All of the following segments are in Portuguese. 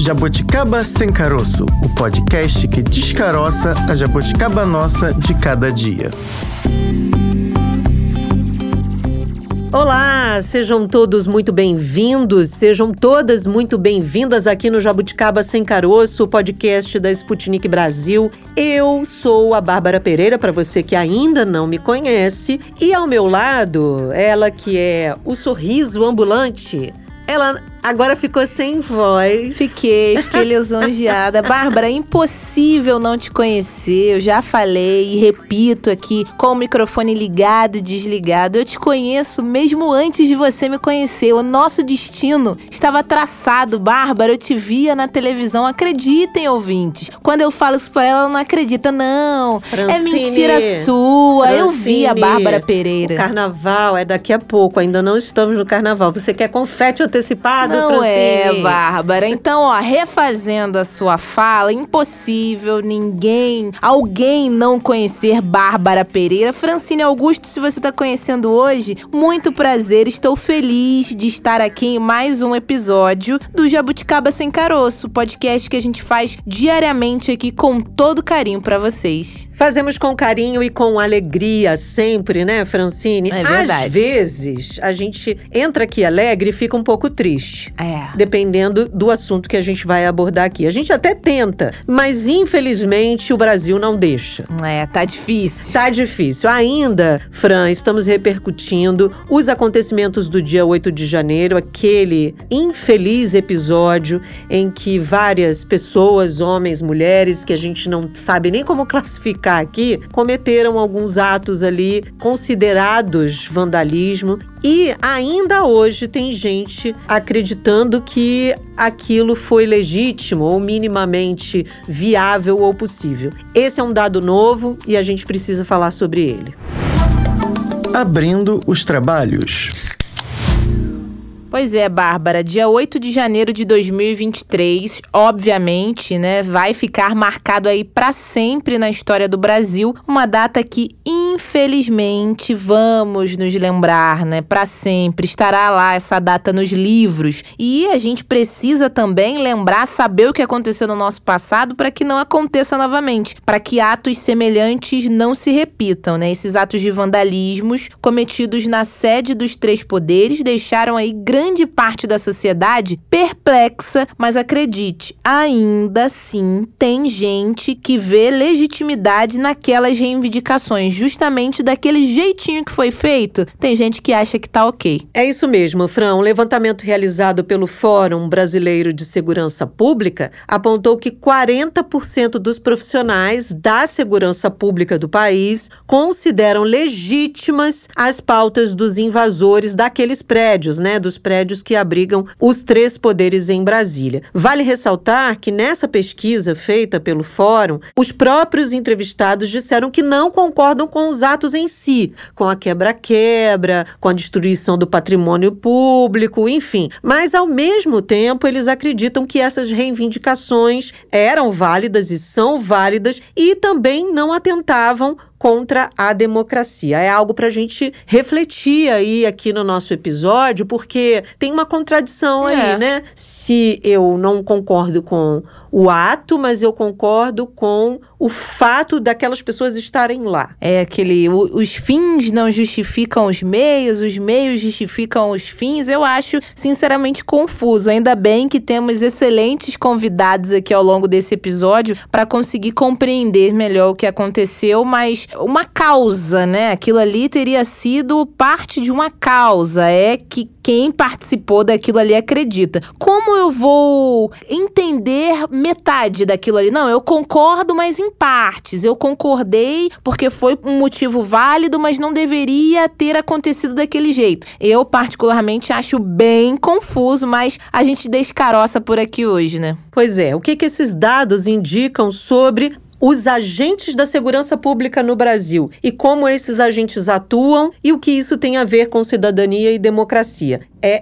Jabuticaba Sem Caroço, o podcast que descaroça a jabuticaba nossa de cada dia. Olá, sejam todos muito bem-vindos, sejam todas muito bem-vindas aqui no Jabuticaba Sem Caroço, o podcast da Sputnik Brasil. Eu sou a Bárbara Pereira, para você que ainda não me conhece, e ao meu lado, ela que é o sorriso ambulante. Ela agora ficou sem voz. Fiquei lisonjeada. Bárbara, é impossível não te conhecer. Eu já falei e repito aqui, com o microfone ligado e desligado. Eu te conheço mesmo antes de você me conhecer. O nosso destino estava traçado. Bárbara, eu te via na televisão. Acreditem, ouvintes. Quando eu falo isso pra ela não acredita. Não, Francine, é mentira sua. Francine, eu vi a Bárbara Pereira. O carnaval é daqui a pouco. Ainda não estamos no carnaval. Você quer confete antecipado? Não é, Bárbara. Então, refazendo a sua fala, impossível alguém não conhecer Bárbara Pereira. Francine Augusto, se você está conhecendo hoje, muito prazer. Estou feliz de estar aqui em mais um episódio do Jabuticaba Sem Caroço, podcast que a gente faz diariamente aqui com todo carinho para vocês. Fazemos com carinho e com alegria sempre, né, Francine? É verdade. Às vezes, a gente entra aqui alegre e fica um pouco triste. Dependendo do assunto que a gente vai abordar aqui. A gente até tenta, mas infelizmente o Brasil não deixa. Tá difícil. Tá difícil. Ainda, Fran, estamos repercutindo os acontecimentos do dia 8 de janeiro, aquele infeliz episódio em que várias pessoas, homens, mulheres, que a gente não sabe nem como classificar aqui, cometeram alguns atos ali considerados vandalismo. E ainda hoje tem gente acreditando que aquilo foi legítimo ou minimamente viável ou possível. Esse é um dado novo e a gente precisa falar sobre ele. Abrindo os trabalhos. Pois é, Bárbara, dia 8 de janeiro de 2023, obviamente, vai ficar marcado aí para sempre na história do Brasil, uma data que, infelizmente, vamos nos lembrar, para sempre, estará lá essa data nos livros. E a gente precisa também lembrar, saber o que aconteceu no nosso passado para que não aconteça novamente, para que atos semelhantes não se repitam, Esses atos de vandalismos cometidos na sede dos três poderes deixaram aí grande parte da sociedade perplexa, mas acredite, ainda assim tem gente que vê legitimidade naquelas reivindicações, justamente daquele jeitinho que foi feito. Tem gente que acha que tá ok. É isso mesmo, Fran. Um levantamento realizado pelo Fórum Brasileiro de Segurança Pública apontou que 40% dos profissionais da segurança pública do país consideram legítimas as pautas dos invasores daqueles prédios, dos prédios que abrigam os três poderes em Brasília. Vale ressaltar que nessa pesquisa feita pelo Fórum, os próprios entrevistados disseram que não concordam com os atos em si, com a quebra-quebra, com a destruição do patrimônio público, enfim. Mas, ao mesmo tempo, eles acreditam que essas reivindicações eram válidas e são válidas e também não atentavam contra a democracia. É algo para a gente refletir aí aqui no nosso episódio, porque tem uma contradição aí, Se eu não concordo com o ato, mas eu concordo com o fato daquelas pessoas estarem lá. Os fins não justificam os meios justificam os fins. Eu acho, sinceramente, confuso. Ainda bem que temos excelentes convidados aqui ao longo desse episódio para conseguir compreender melhor o que aconteceu, mas uma causa, Aquilo ali teria sido parte de uma causa. Que quem participou daquilo ali acredita. Como eu vou entender metade daquilo ali? Não, eu concordo, mas em partes. Eu concordei porque foi um motivo válido, mas não deveria ter acontecido daquele jeito. Eu, particularmente, acho bem confuso, mas a gente descaroça por aqui hoje, Pois é, o que esses dados indicam sobre os agentes da segurança pública no Brasil e como esses agentes atuam e o que isso tem a ver com cidadania e democracia? É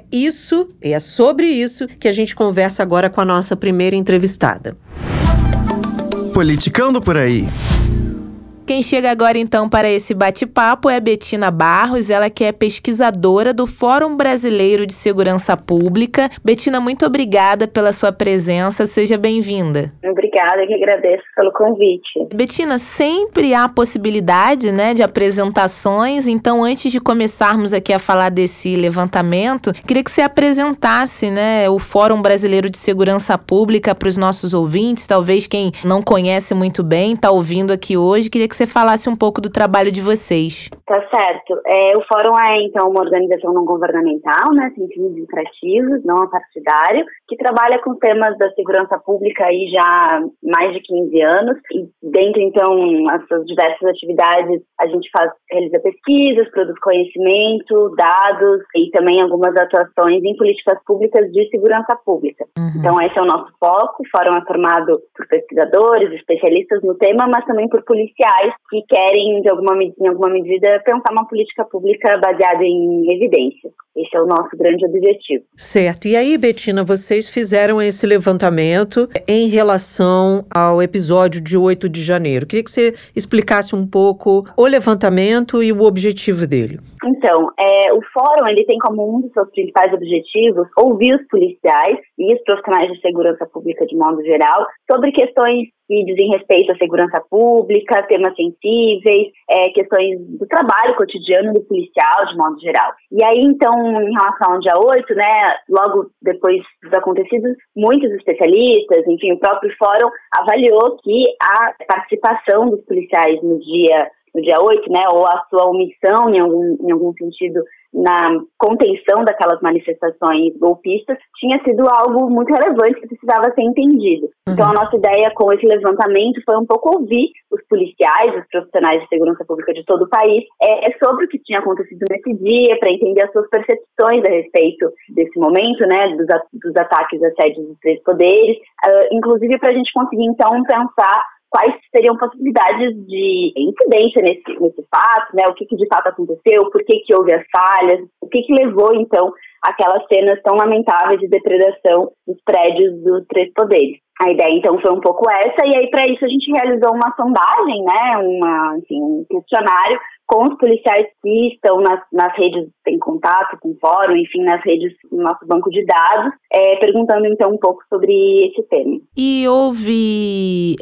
sobre isso que a gente conversa agora com a nossa primeira entrevistada. Politicando por aí. Quem chega agora, então, para esse bate-papo é a Betina Barros, ela que é pesquisadora do Fórum Brasileiro de Segurança Pública. Betina, muito obrigada pela sua presença, seja bem-vinda. Obrigada, eu que agradeço pelo convite. Betina, sempre há possibilidade, de apresentações, então antes de começarmos aqui a falar desse levantamento, queria que você apresentasse, o Fórum Brasileiro de Segurança Pública para os nossos ouvintes, talvez quem não conhece muito bem, está ouvindo aqui hoje, queria que você falasse um pouco do trabalho de vocês. Tá certo. O Fórum é, então, uma organização não governamental, sem fins lucrativos, não apartidário, que trabalha com temas da segurança pública aí já há mais de 15 anos. E dentro, então, essas diversas atividades, a gente realiza pesquisas, produz conhecimento, dados e também algumas atuações em políticas públicas de segurança pública. Então, esse é o nosso foco. O Fórum é formado por pesquisadores, especialistas no tema, mas também por policiais que querem, em alguma medida, pensar uma política pública baseada em evidências. Esse é o nosso grande objetivo. Certo. E aí, Betina, vocês fizeram esse levantamento em relação ao episódio de 8 de janeiro. Queria que você explicasse um pouco o levantamento e o objetivo dele. Então, o Fórum ele tem como um dos seus principais objetivos ouvir os policiais e os profissionais de segurança pública de modo geral sobre questões que dizem respeito à segurança pública, temas sensíveis, questões do trabalho cotidiano do policial de modo geral. E aí, então, em relação ao dia 8, logo depois dos acontecidos, muitos especialistas, enfim, o próprio Fórum avaliou que a participação dos policiais no dia 8, ou a sua omissão em algum sentido na contenção daquelas manifestações golpistas, tinha sido algo muito relevante que precisava ser entendido. Então, a nossa ideia com esse levantamento foi um pouco ouvir os policiais, os profissionais de segurança pública de todo o país, sobre o que tinha acontecido nesse dia, para entender as suas percepções a respeito desse momento, dos ataques a sedes dos três poderes, inclusive para a gente conseguir, então, pensar quais seriam possibilidades de incidência nesse fato, o que de fato aconteceu, por que houve as falhas, o que levou, então, aquelas cenas tão lamentáveis de depredação dos prédios dos três poderes. A ideia, então, foi um pouco essa, e aí, para isso, a gente realizou uma sondagem, um questionário com os policiais que estão nas redes, em contato com o Fórum, enfim, nas redes do nosso banco de dados, perguntando, então, um pouco sobre esse tema. E houve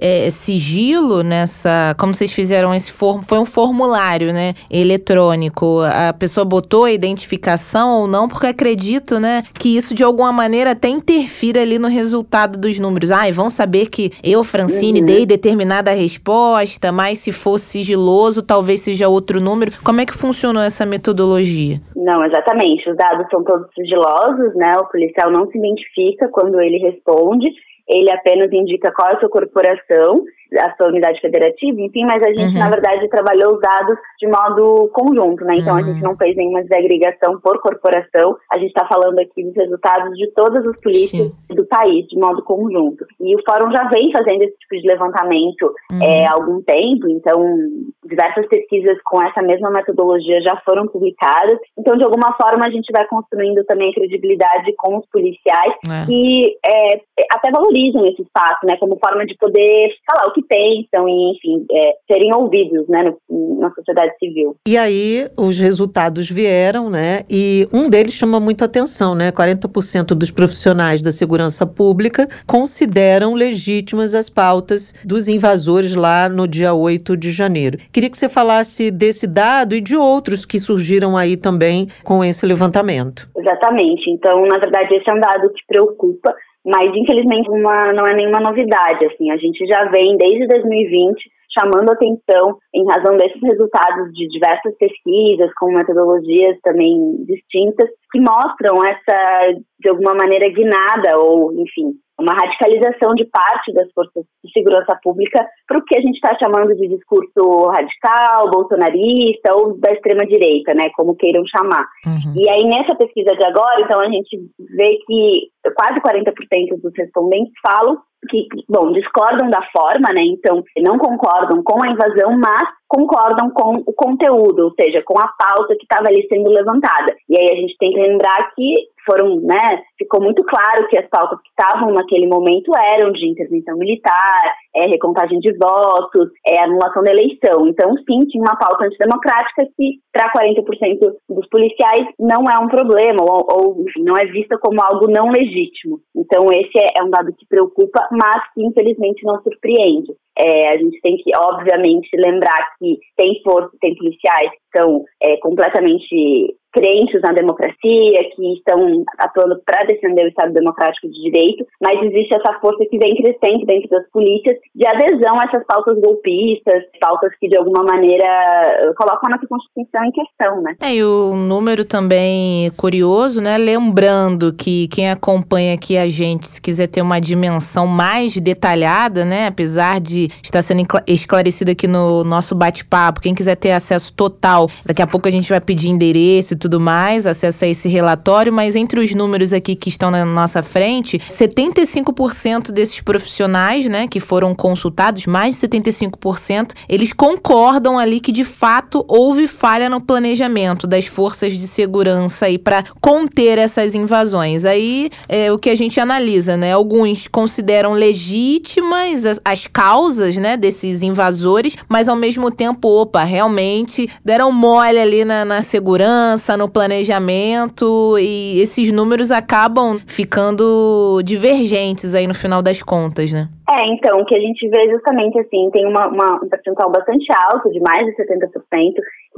sigilo nessa... Como vocês fizeram foi um formulário, eletrônico. A pessoa botou a identificação ou não, porque acredito, que isso, de alguma maneira, até interfira ali no resultado dos números. Vão saber que eu, Francine, dei determinada resposta, mas se for sigiloso, talvez seja outro número. Como é que funcionou essa metodologia? Não, exatamente. Os dados são todos sigilosos, O policial não se identifica quando ele responde. Ele apenas indica qual é a sua corporação, a sua unidade federativa, enfim, mas a gente, na verdade, trabalhou os dados de modo conjunto, Então, a gente não fez nenhuma desagregação por corporação. A gente está falando aqui dos resultados de todas as polícias do país, de modo conjunto. E o Fórum já vem fazendo esse tipo de levantamento há algum tempo, então, diversas pesquisas com essa mesma metodologia já foram publicadas. Então, de alguma forma, a gente vai construindo também a credibilidade com os policiais que até valorizam esse espaço, como forma de poder falar o que pensam e, enfim, serem ouvidos, na sociedade civil. E aí, os resultados vieram, e um deles chama muito atenção, 40% dos profissionais da segurança pública consideram legítimas as pautas dos invasores lá no dia 8 de janeiro. Queria que você falasse desse dado e de outros que surgiram aí também com esse levantamento. Exatamente. Então, na verdade, esse é um dado que preocupa, mas, infelizmente, não é nenhuma novidade. A gente já vem, desde 2020, chamando atenção em razão desses resultados de diversas pesquisas, com metodologias também distintas, que mostram essa, de alguma maneira, guinada ou, enfim, uma radicalização de parte das forças de segurança pública para o que a gente está chamando de discurso radical, bolsonarista ou da extrema-direita, como queiram chamar. E aí, nessa pesquisa de agora, então, a gente vê que quase 40% dos respondentes falam que, discordam da forma, né? Então, não concordam com a invasão, mas concordam com o conteúdo, ou seja, com a pauta que estava ali sendo levantada. E aí a gente tem que lembrar que ficou muito claro que as pautas que estavam naquele momento eram de intervenção militar, recontagem de votos, anulação da eleição. Então, sim, tinha uma pauta antidemocrática que, para 40% dos policiais, não é um problema, ou enfim, não é vista como algo não legítimo. Então, esse é um dado que preocupa, mas que, infelizmente, não surpreende. A gente tem que, obviamente, lembrar que tem policiais que são completamente crentes na democracia, que estão atuando para defender o Estado Democrático de Direito, mas existe essa força que vem crescendo dentro das polícias de adesão a essas pautas golpistas, pautas que de alguma maneira colocam a nossa Constituição em questão, né? E o número também curioso, né? Lembrando que quem acompanha aqui a gente, se quiser ter uma dimensão mais detalhada, né? Apesar de estar sendo esclarecido aqui no nosso bate-papo, quem quiser ter acesso total, daqui a pouco a gente vai pedir endereço e tudo mais, acesso a esse relatório, mas entre os números aqui que estão na nossa frente, 75% desses profissionais, né, que foram consultados, mais de 75%, eles concordam ali que de fato houve falha no planejamento das forças de segurança aí para conter essas invasões. Aí é o que a gente analisa, né? Alguns consideram legítimas as causas, né, desses invasores, mas ao mesmo tempo, realmente deram mole ali na segurança, no planejamento, e esses números acabam ficando divergentes aí no final das contas, né? Então, o que a gente vê justamente assim, tem um percentual bastante alto, de mais de 70%,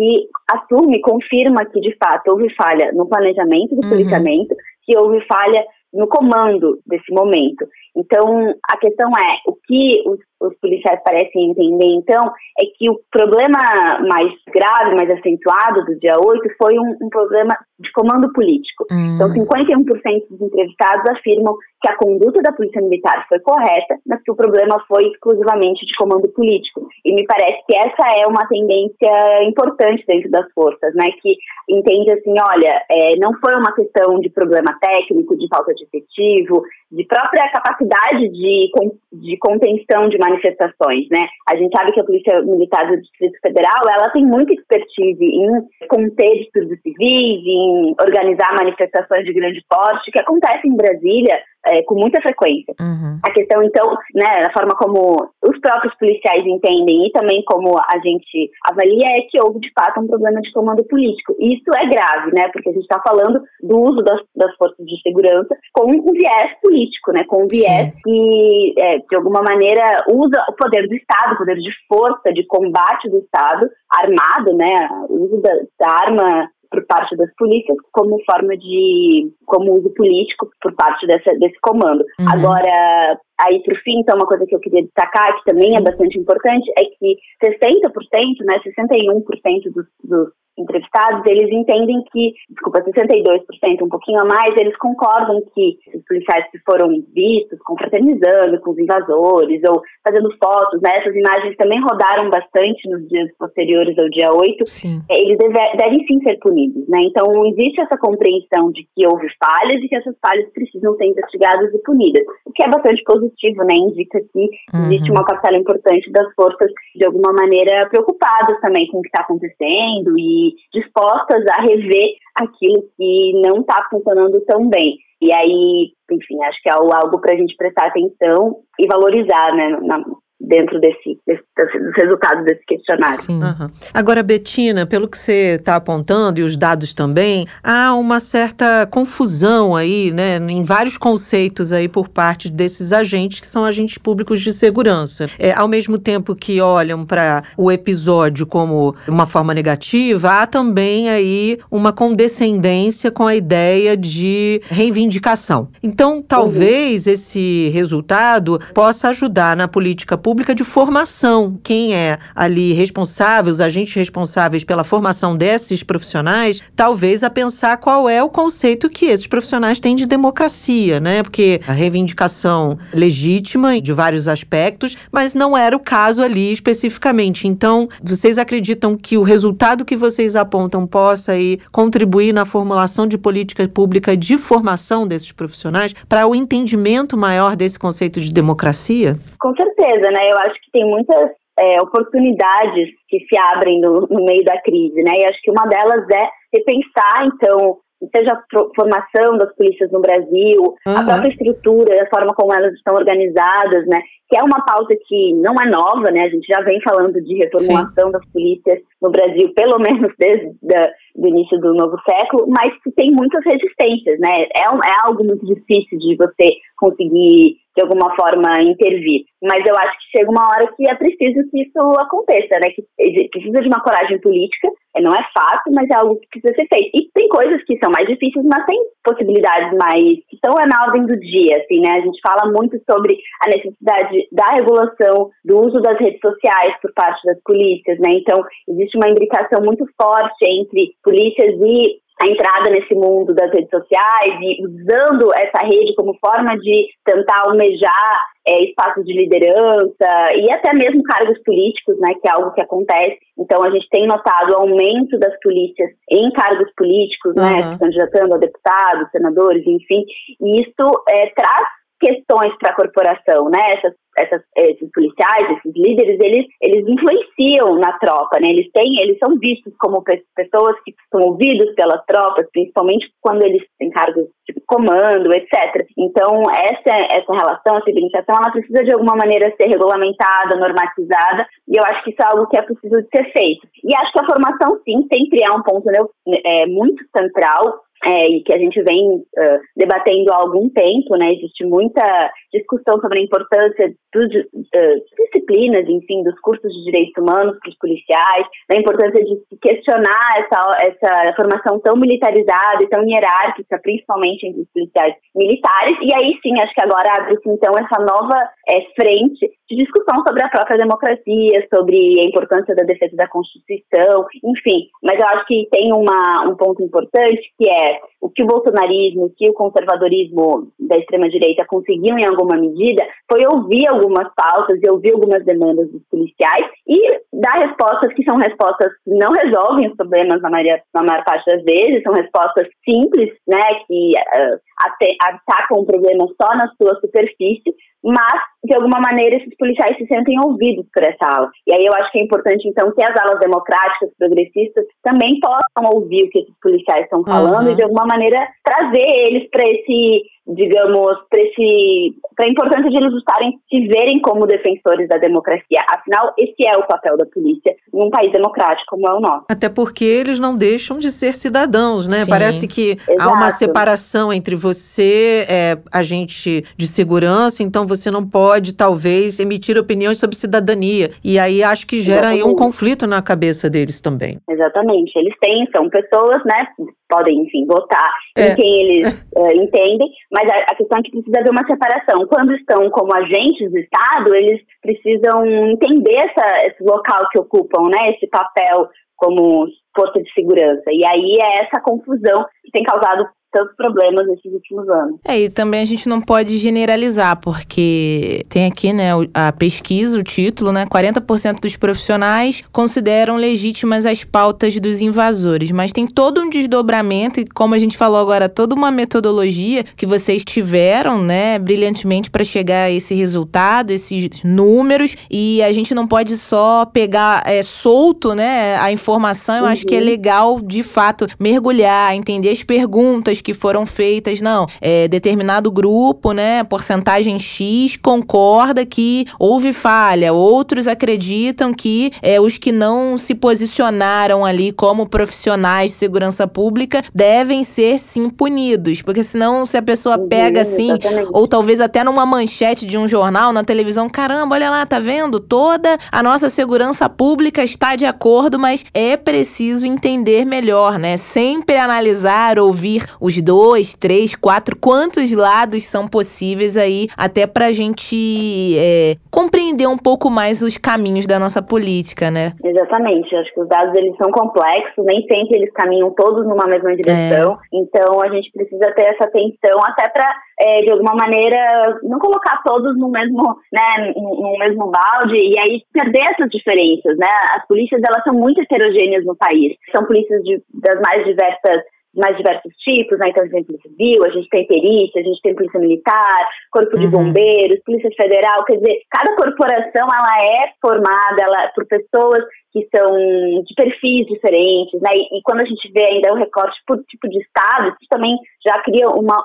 que confirma que de fato houve falha no planejamento do policiamento, que houve falha no comando desse momento. Então, a questão é, o que os policiais parecem entender, então, é que o problema mais grave, mais acentuado do dia 8 foi um problema de comando político. Então, 51% dos entrevistados afirmam que a conduta da Polícia Militar foi correta, mas que o problema foi exclusivamente de comando político. E me parece que essa é uma tendência importante dentro das forças, né, que entende assim, olha, não foi uma questão de problema técnico, de falta de efetivo, de própria capacidade de contenção de manifestações, né? A gente sabe que a Polícia Militar do Distrito Federal, ela tem muita expertise em conter distúrbios civis, em organizar manifestações de grande porte, que acontecem em Brasília com muita frequência. A questão, então, né, a forma como os próprios policiais entendem e também como a gente avalia é que houve, de fato, um problema de comando político. E isso é grave, né, porque a gente está falando do uso das forças de segurança com um viés político, né, com um viés que, de alguma maneira, usa o poder do Estado, o poder de força, de combate do Estado armado, né, o uso da arma por parte das polícias como uso político por parte desse comando. Agora, aí por fim, então, uma coisa que eu queria destacar, que também é bastante importante, é que 60%, né, 61% dos entrevistados, eles entendem que, 62%, um pouquinho a mais, eles concordam que os policiais que foram vistos confraternizando com os invasores ou fazendo fotos, né, essas imagens também rodaram bastante nos dias posteriores ao dia 8, eles devem sim ser punidos, né, então existe essa compreensão de que houve falhas e que essas falhas precisam ser investigadas e punidas, o que é bastante positivo, né, indica que existe uma parcela importante das forças, de alguma maneira, preocupadas também com o que está acontecendo e dispostas a rever aquilo que não está funcionando tão bem. E aí, enfim, acho que é algo para a gente prestar atenção e valorizar, né, dentro dos resultados desse questionário. Agora, Betina, pelo que você está apontando e os dados também, há uma certa confusão aí, né, em vários conceitos aí por parte desses agentes que são agentes públicos de segurança. Ao mesmo tempo que olham para o episódio como uma forma negativa, há também aí uma condescendência com a ideia de reivindicação. Então, talvez esse resultado possa ajudar na política pública pública de formação. Quem é ali responsável, os agentes responsáveis pela formação desses profissionais, talvez a pensar qual é o conceito que esses profissionais têm de democracia, né? Porque a reivindicação legítima de vários aspectos, mas não era o caso ali especificamente. Então, vocês acreditam que o resultado que vocês apontam possa aí contribuir na formulação de política pública de formação desses profissionais para o entendimento maior desse conceito de democracia? Com certeza, né? Eu acho que tem muitas oportunidades que se abrem no meio da crise, né? E acho que uma delas é repensar, então, seja a formação das polícias no Brasil, a própria estrutura, a forma como elas estão organizadas, né? Que é uma pauta que não é nova, né? A gente já vem falando de reformulação das polícias no Brasil, pelo menos desde o início do novo século, mas que tem muitas resistências, né? É algo muito difícil de você conseguir, de alguma forma, intervir. Mas eu acho que chega uma hora que é preciso que isso aconteça, né? Que precisa de uma coragem política, não é fácil, mas é algo que precisa ser feito. E tem coisas que são mais difíceis, mas tem possibilidades mais que estão na ordem do dia, assim, né? A gente fala muito sobre a necessidade da regulação do uso das redes sociais por parte das polícias, né? Então, existe uma imbricação muito forte entre polícias e a entrada nesse mundo das redes sociais e usando essa rede como forma de tentar almejar espaços de liderança e até mesmo cargos políticos, né, que é algo que acontece. Então, a gente tem notado o aumento das polícias em cargos políticos, né, se candidatando a deputados, senadores, enfim, e isso traz questões para a corporação, né? Esses policiais, esses líderes, eles influenciam na tropa, né? Eles são vistos como pessoas que são ouvidas pelas tropas, principalmente quando eles têm cargos de comando, etc. Então, essa relação, essa imbricação, ela precisa de alguma maneira ser regulamentada, normatizada, e eu acho que isso é algo que é possível de ser feito. E acho que a formação, sim, sempre é um ponto muito central, e que a gente vem debatendo há algum tempo, né? Existe muita discussão sobre a importância das disciplinas, enfim, dos cursos de direitos humanos para os policiais, da importância de se questionar essa formação tão militarizada e tão hierárquica, principalmente entre os policiais militares, e aí sim, acho que agora abre-se então essa nova frente de discussão sobre a própria democracia, sobre a importância da defesa da Constituição, enfim, mas eu acho que tem um ponto importante que é o que o bolsonarismo, o que o conservadorismo da extrema-direita conseguiu em alguma medida foi ouvir algumas pautas e ouvir algumas demandas dos policiais e dar respostas que são respostas que não resolvem os problemas na maior parte das vezes, são respostas simples, né, que atacam o problema só na sua superfície, mas, de alguma maneira, esses policiais se sentem ouvidos por essa ala. E aí eu acho que é importante, então, que as alas democráticas, progressistas, também possam ouvir o que esses policiais estão falando e, de alguma maneira, trazer eles para para a importância de eles se verem como defensores da democracia. Afinal, esse é o papel da polícia em um país democrático como é o nosso. Até porque eles não deixam de ser cidadãos, né? Sim. Parece que há uma separação entre você, agente de segurança, então você não pode, talvez, emitir opiniões sobre cidadania. E aí acho que gera aí um conflito na cabeça deles também. Exatamente. Eles são pessoas, né? Podem, enfim, votar em quem eles entendem, mas a questão é que precisa haver uma separação. Quando estão como agentes do Estado, eles precisam entender esse local que ocupam, né, esse papel como força de segurança. E aí é essa confusão que tem causado tantos problemas nesses últimos anos. E também a gente não pode generalizar, porque tem aqui, né, a pesquisa, o título, né, 40% dos profissionais consideram legítimas as pautas dos invasores, mas tem todo um desdobramento e, como a gente falou agora, toda uma metodologia que vocês tiveram, né, brilhantemente para chegar a esse resultado, esses números, e a gente não pode só pegar solto, né, a informação. Eu acho que é legal, de fato, mergulhar, entender as perguntas que foram feitas. Não, determinado grupo, né, porcentagem X, concorda que houve falha. Outros acreditam que os que não se posicionaram ali como profissionais de segurança pública devem ser, sim, punidos. Porque senão, se a pessoa pega assim, ou talvez até numa manchete de um jornal, na televisão, caramba, olha lá, tá vendo? Toda a nossa segurança pública está de acordo, mas é preciso entender melhor, né? Sempre analisar, ouvir os 2, 3, 4, quantos lados são possíveis aí, até pra gente compreender um pouco mais os caminhos da nossa política, né? Exatamente, acho que os dados eles são complexos, nem sempre eles caminham todos numa mesma direção, então a gente precisa ter essa atenção até para, de alguma maneira, não colocar todos no mesmo, né, no mesmo balde e aí perder essas diferenças, né? As polícias, elas são muito heterogêneas no país, são polícias das mais diversos tipos, né? Então a gente tem polícia civil, a gente tem perícia, a gente tem polícia militar, corpo de bombeiros, polícia federal, quer dizer, cada corporação ela é formada por pessoas que são de perfis diferentes, né? E quando a gente vê ainda o recorte por tipo de estado, isso também já cria uma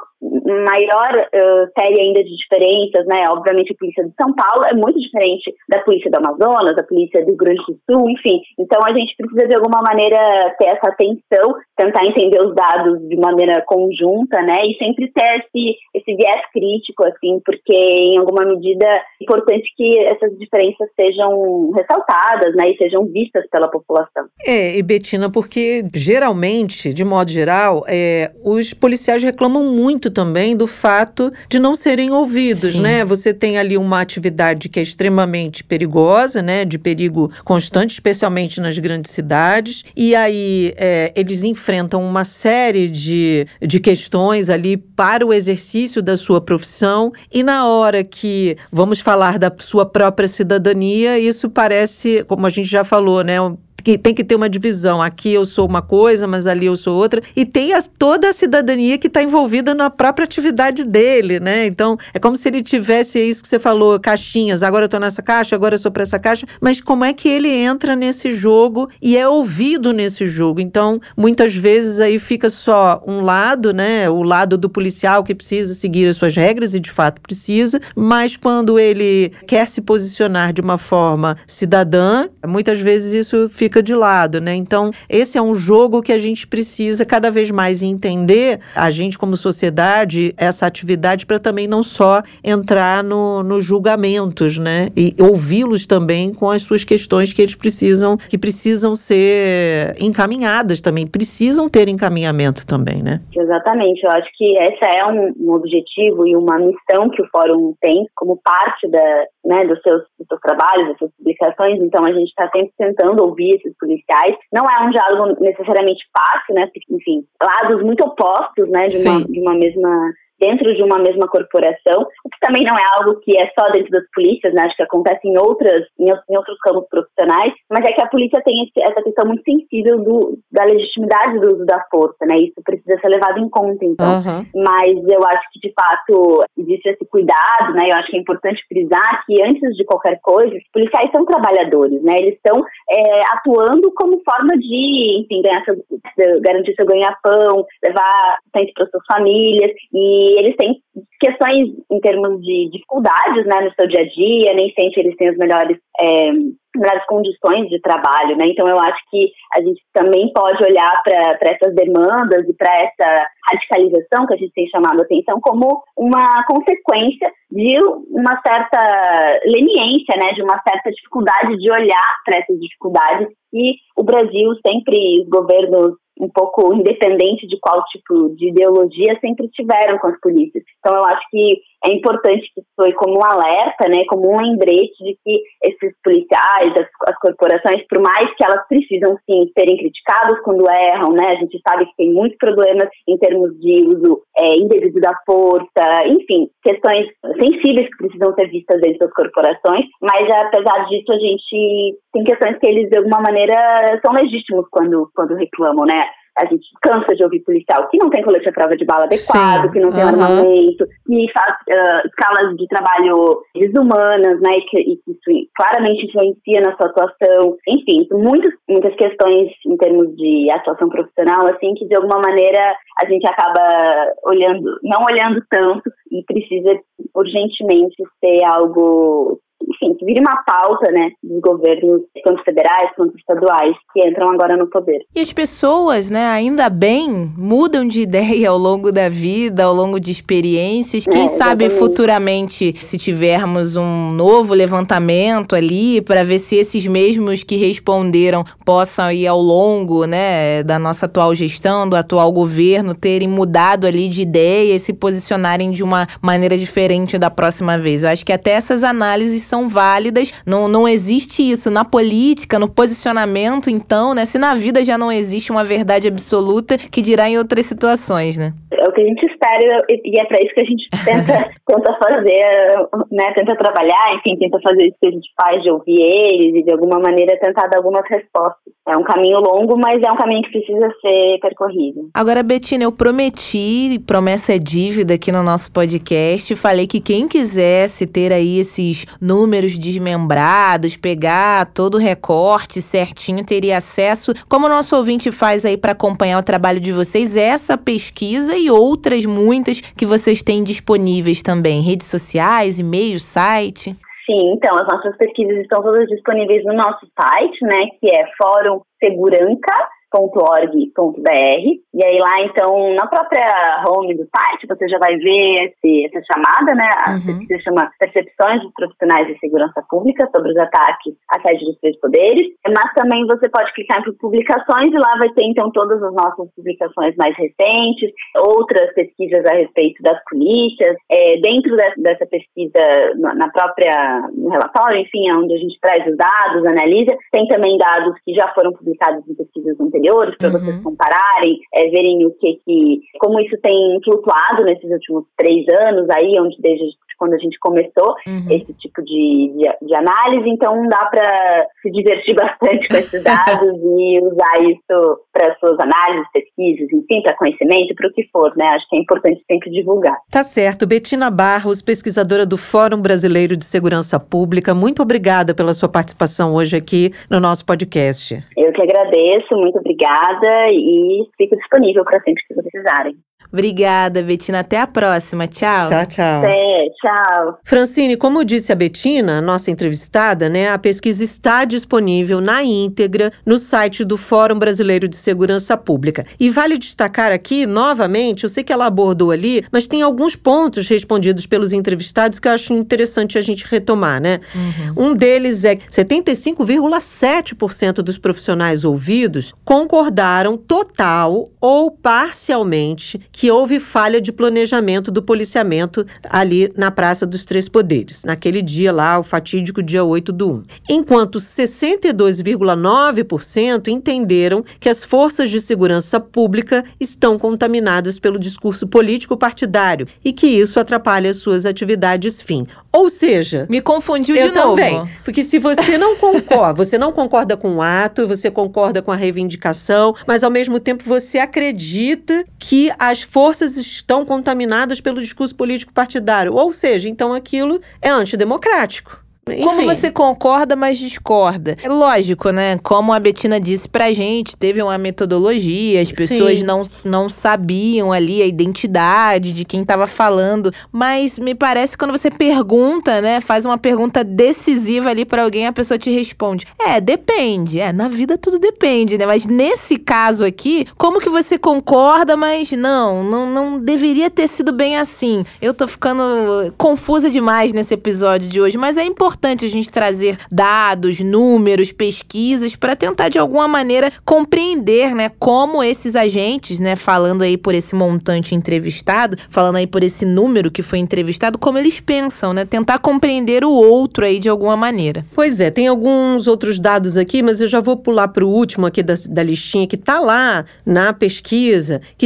maior série ainda de diferenças, né? Obviamente a polícia de São Paulo é muito diferente da polícia do Amazonas, da polícia do Rio Grande do Sul, enfim. Então a gente precisa de alguma maneira ter essa atenção, tentar entender os dados de maneira conjunta, né? E sempre ter esse viés crítico, assim, porque em alguma medida é importante que essas diferenças sejam ressaltadas, né? E sejam vistas pela população. E Betina, porque geralmente, de modo geral, os policiais reclamam muito também do fato de não serem ouvidos, né? Você tem ali uma atividade que é extremamente perigosa, né? De perigo constante, especialmente nas grandes cidades, e aí eles enfrentam uma série de questões ali para o exercício da sua profissão, e na hora que vamos falar da sua própria cidadania, isso parece, como a gente já falou, né? Que tem que ter uma divisão. Aqui eu sou uma coisa, mas ali eu sou outra. E tem toda a cidadania que está envolvida na própria atividade dele, né? Então, é como se ele tivesse isso que você falou, caixinhas. Agora eu estou nessa caixa, agora eu sou para essa caixa. Mas como é que ele entra nesse jogo e é ouvido nesse jogo? Então, muitas vezes aí fica só um lado, né? O lado do policial que precisa seguir as suas regras, e de fato precisa. Mas quando ele quer se posicionar de uma forma cidadã, muitas vezes isso fica de lado, né? Então, esse é um jogo que a gente precisa cada vez mais entender, a gente como sociedade, essa atividade para também não só entrar nos julgamentos, né? E ouvi-los também com as suas questões que eles precisam ser encaminhadas também, precisam ter encaminhamento também, né? Exatamente, eu acho que esse é um objetivo e uma missão que o Fórum tem como parte dos seus trabalhos, das suas publicações, então a gente está sempre tentando ouvir esses policiais. Não é um diálogo necessariamente fácil, né? Porque, enfim, lados muito opostos, né? Dentro de uma mesma corporação, o que também não é algo que é só dentro das polícias, né? Acho que acontece em outros campos profissionais, mas é que a polícia tem essa questão muito sensível da legitimidade do uso da força, né? Isso precisa ser levado em conta, então. Mas eu acho que, de fato, existe esse cuidado, né? Eu acho que é importante frisar que, antes de qualquer coisa, os policiais são trabalhadores, né? Eles estão atuando como forma de, enfim, garantir seu ganha-pão, levar sustento para suas famílias, e eles têm questões em termos de dificuldades, né, no seu dia a dia, nem sempre eles têm as melhores condições de trabalho, né? Então eu acho que a gente também pode olhar para essas demandas e para essa radicalização que a gente tem chamado a atenção como uma consequência de uma certa leniência, né? De uma certa dificuldade de olhar para essas dificuldades, e o Brasil sempre, os governos um pouco independente de qual tipo de ideologia, sempre tiveram com as polícias. Então eu acho que é importante que isso foi como um alerta, né, como um lembrete de que esses policiais, as corporações, por mais que elas precisam sim serem criticadas quando erram, né, a gente sabe que tem muitos problemas em termos de uso indevido da força, enfim, questões sensíveis que precisam ser vistas dentro das corporações, mas apesar disso a gente tem questões que eles de alguma maneira são legítimos quando reclamam, né? A gente cansa de ouvir policial que não tem colete à prova de bala adequado, que não tem armamento, que faz escalas de trabalho desumanas, né, e que isso claramente influencia na sua atuação. Enfim, muitas questões em termos de atuação profissional, assim, que de alguma maneira a gente acaba não olhando tanto, e precisa urgentemente ser algo enfim, que vire uma pauta, né, dos governos, tanto federais quanto estaduais, que entram agora no poder. E as pessoas, né, ainda bem, mudam de ideia ao longo da vida, ao longo de experiências. Quem sabe futuramente, se tivermos um novo levantamento ali, para ver se esses mesmos que responderam possam ir ao longo, né, da nossa atual gestão, do atual governo, terem mudado ali de ideia e se posicionarem de uma maneira diferente da próxima vez. Eu acho que até essas análises são válidas. Não existe isso na política, no posicionamento, então, né, se na vida já não existe uma verdade absoluta, que dirá em outras situações, né? É o que a gente espera e é para isso que a gente tenta fazer, né, tenta trabalhar, enfim, tenta fazer isso que a gente faz, de ouvir eles e de alguma maneira tentar dar algumas respostas. É um caminho longo, mas é um caminho que precisa ser percorrido. Agora, Betina, eu prometi, promessa é dívida aqui no nosso podcast, falei que quem quisesse ter aí esses números desmembrados, pegar todo o recorte certinho, teria acesso, como o nosso ouvinte faz aí para acompanhar o trabalho de vocês, essa pesquisa e outras muitas que vocês têm disponíveis também, redes sociais, e-mail, site. Sim, então, as nossas pesquisas estão todas disponíveis no nosso site, né, que é forumseguranca.org.br, e aí lá, então, na própria home do site, você já vai ver essa chamada, né, a pesquisa chama Percepções dos Profissionais de Segurança Pública sobre os ataques à sede dos três poderes, mas também você pode clicar em publicações e lá vai ter, então, todas as nossas publicações mais recentes, outras pesquisas a respeito das polícias, dentro dessa pesquisa, no relatório, enfim, onde a gente traz os dados, analisa, tem também dados que já foram publicados em pesquisas anteriores, para vocês compararem, verem como isso tem flutuado nesses últimos 3 anos aí, desde quando a gente começou esse tipo de análise, então dá para se divertir bastante com esses dados e usar isso para suas análises, pesquisas, enfim, para conhecimento, para o que for, né? Acho que é importante sempre divulgar. Tá certo. Betina Barros, pesquisadora do Fórum Brasileiro de Segurança Pública, muito obrigada pela sua participação hoje aqui no nosso podcast. Eu que agradeço, muito obrigada e fico disponível para sempre que precisarem. Obrigada, Betina. Até a próxima. Tchau. Tchau, tchau. Tchau. Francine, como disse a Betina, nossa entrevistada, né, a pesquisa está disponível na íntegra no site do Fórum Brasileiro de Segurança Pública. E vale destacar aqui, novamente, eu sei que ela abordou ali, mas tem alguns pontos respondidos pelos entrevistados que eu acho interessante a gente retomar, né? Um deles é que 75,7% dos profissionais ouvidos concordaram total ou parcialmente que houve falha de planejamento do policiamento ali na Praça dos Três Poderes, naquele dia lá, o fatídico dia 8/1. Enquanto 62,9% entenderam que as forças de segurança pública estão contaminadas pelo discurso político partidário e que isso atrapalha as suas atividades fim. Ou seja... Me confundiu de novo. Eu também, porque se você não concorda com o ato, você concorda com a reivindicação, mas ao mesmo tempo você acredita que as forças estão contaminadas pelo discurso político partidário. Ou seja, então aquilo é antidemocrático. Enfim. Como você concorda, mas discorda? É lógico, né? Como a Betina disse pra gente, teve uma metodologia, as pessoas não sabiam ali a identidade de quem estava falando, mas me parece que quando você pergunta, né, faz uma pergunta decisiva ali pra alguém, a pessoa te responde, depende, na vida tudo depende, né? Mas nesse caso aqui, como que você concorda, mas não deveria ter sido bem assim? Eu tô ficando confusa demais nesse episódio de hoje, mas é importante a gente trazer dados, números, pesquisas para tentar de alguma maneira compreender, né, como esses agentes, né, falando aí por esse montante entrevistado, falando aí por esse número que foi entrevistado, como eles pensam, né, tentar compreender o outro aí de alguma maneira. Pois é, tem alguns outros dados aqui, mas eu já vou pular para o último aqui da listinha que está lá na pesquisa, que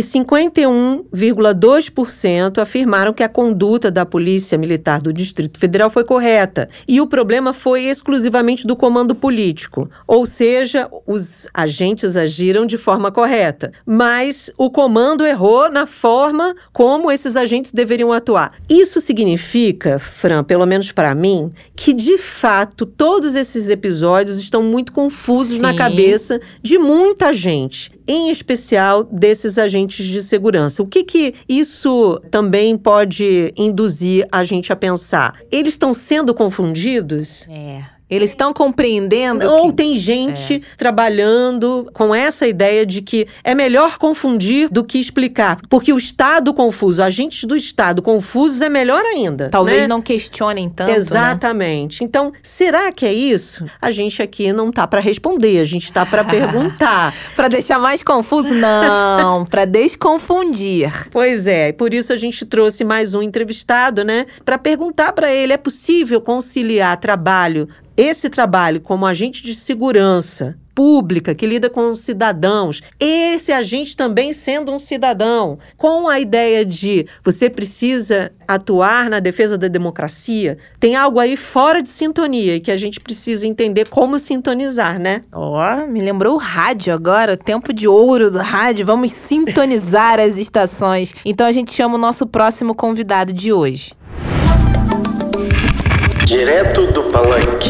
51,2% afirmaram que a conduta da Polícia Militar do Distrito Federal foi correta. E o problema foi exclusivamente do comando político, ou seja, os agentes agiram de forma correta, mas o comando errou na forma como esses agentes deveriam atuar. Isso significa, Fran, pelo menos para mim, que de fato todos esses episódios estão muito confusos na cabeça de muita gente. em especial desses agentes de segurança. O que isso também pode induzir a gente a pensar? Eles estão sendo confundidos? Eles estão compreendendo Ou tem gente trabalhando com essa ideia de que é melhor confundir do que explicar. Porque o Estado confuso, agentes do Estado confusos é melhor ainda. Talvez não questionem tanto, Exatamente. Né? Então, será que é isso? A gente aqui não tá para responder, a gente tá para perguntar. Para deixar mais confuso? Não, para desconfundir. Pois é, por isso a gente trouxe mais um entrevistado, né? Para perguntar para ele, é possível conciliar esse trabalho como agente de segurança pública, que lida com os cidadãos, esse agente também sendo um cidadão, com a ideia de você precisa atuar na defesa da democracia? Tem algo aí fora de sintonia e que a gente precisa entender como sintonizar, né? Me lembrou o rádio agora, tempo de ouro do rádio, vamos sintonizar as estações. Então a gente chama o nosso próximo convidado de hoje. Direto do Palanque.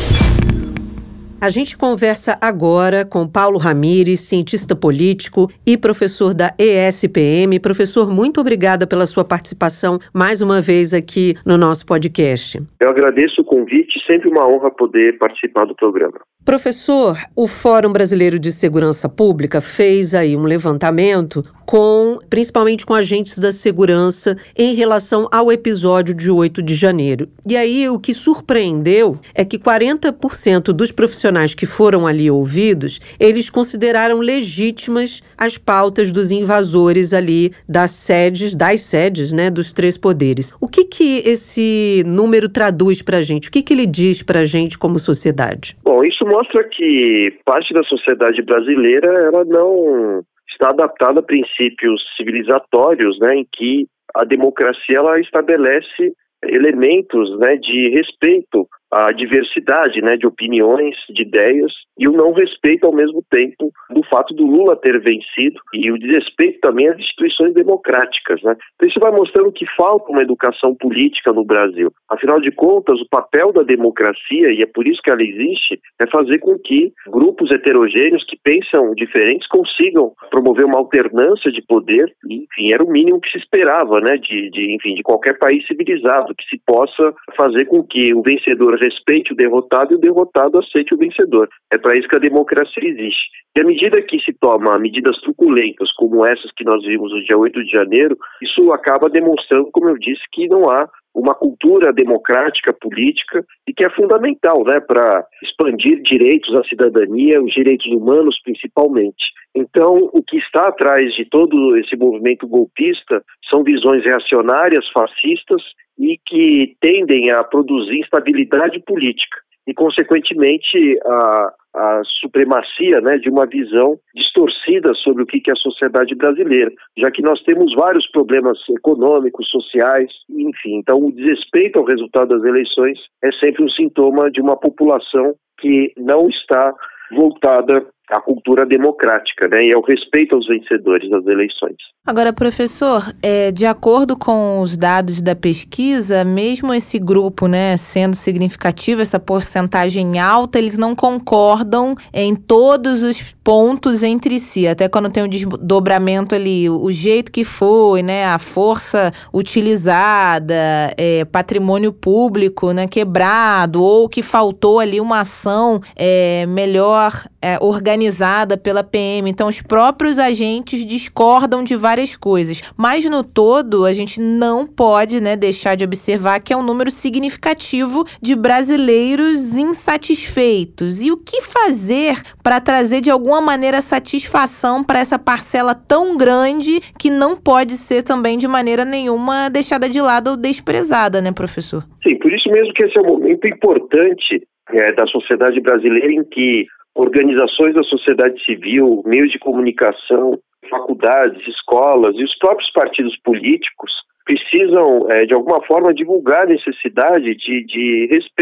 A gente conversa agora com Paulo Ramires, cientista político e professor da ESPM. Professor, muito obrigada pela sua participação mais uma vez aqui no nosso podcast. Eu agradeço o convite, sempre uma honra poder participar do programa. Professor, o Fórum Brasileiro de Segurança Pública fez aí um levantamento principalmente com agentes da segurança em relação ao episódio de 8 de janeiro. E aí o que surpreendeu é que 40% dos profissionais que foram ali ouvidos, eles consideraram legítimas as pautas dos invasores ali das sedes, né, dos três poderes. O que esse número traduz pra gente? O que ele diz pra gente como sociedade? Bom, isso mostra que parte da sociedade brasileira ela não está adaptada a princípios civilizatórios, né, em que a democracia ela estabelece elementos, né, de respeito à diversidade, né, de opiniões, de ideias, e o não respeito ao mesmo tempo do fato do Lula ter vencido e o desrespeito também às instituições democráticas, né. Então isso vai mostrando que falta uma educação política no Brasil. Afinal de contas, o papel da democracia, e é por isso que ela existe, é fazer com que grupos heterogêneos que pensam diferentes consigam promover uma alternância de poder, e, enfim, era o mínimo que se esperava, né, de qualquer país civilizado, que se possa fazer com que o vencedor respeite o derrotado e o derrotado aceite o vencedor. É para isso que a democracia existe. E à medida que se toma medidas truculentas como essas que nós vimos no dia 8 de janeiro, isso acaba demonstrando, como eu disse, que não há uma cultura democrática, política, e que é fundamental, né, para expandir direitos à cidadania, os direitos humanos principalmente. Então, o que está atrás de todo esse movimento golpista são visões reacionárias, fascistas, e que tendem a produzir instabilidade política e, consequentemente, a supremacia, né, de uma visão distorcida sobre o que é a sociedade brasileira, já que nós temos vários problemas econômicos, sociais, enfim. Então, o desrespeito ao resultado das eleições é sempre um sintoma de uma população que não está voltada à cultura democrática, né, e ao respeito aos vencedores das eleições. Agora, professor, de acordo com os dados da pesquisa, mesmo esse grupo, né, sendo significativo, essa porcentagem alta, eles não concordam em todos os pontos entre si. Até quando tem um desdobramento ali, o jeito que foi, né, a força utilizada, patrimônio público, né, quebrado, ou que faltou ali uma ação melhor organizada pela PM. Então, os próprios agentes discordam de várias coisas. Mas, no todo, a gente não pode, né, deixar de observar que é um número significativo de brasileiros insatisfeitos. E o que fazer para trazer, de alguma maneira, satisfação para essa parcela tão grande que não pode ser também, de maneira nenhuma, deixada de lado ou desprezada, né, professor? Sim, por isso mesmo que esse é um momento importante da sociedade brasileira em que organizações da sociedade civil, meios de comunicação, faculdades, escolas e os próprios partidos políticos precisam, de alguma forma, divulgar a necessidade de respeito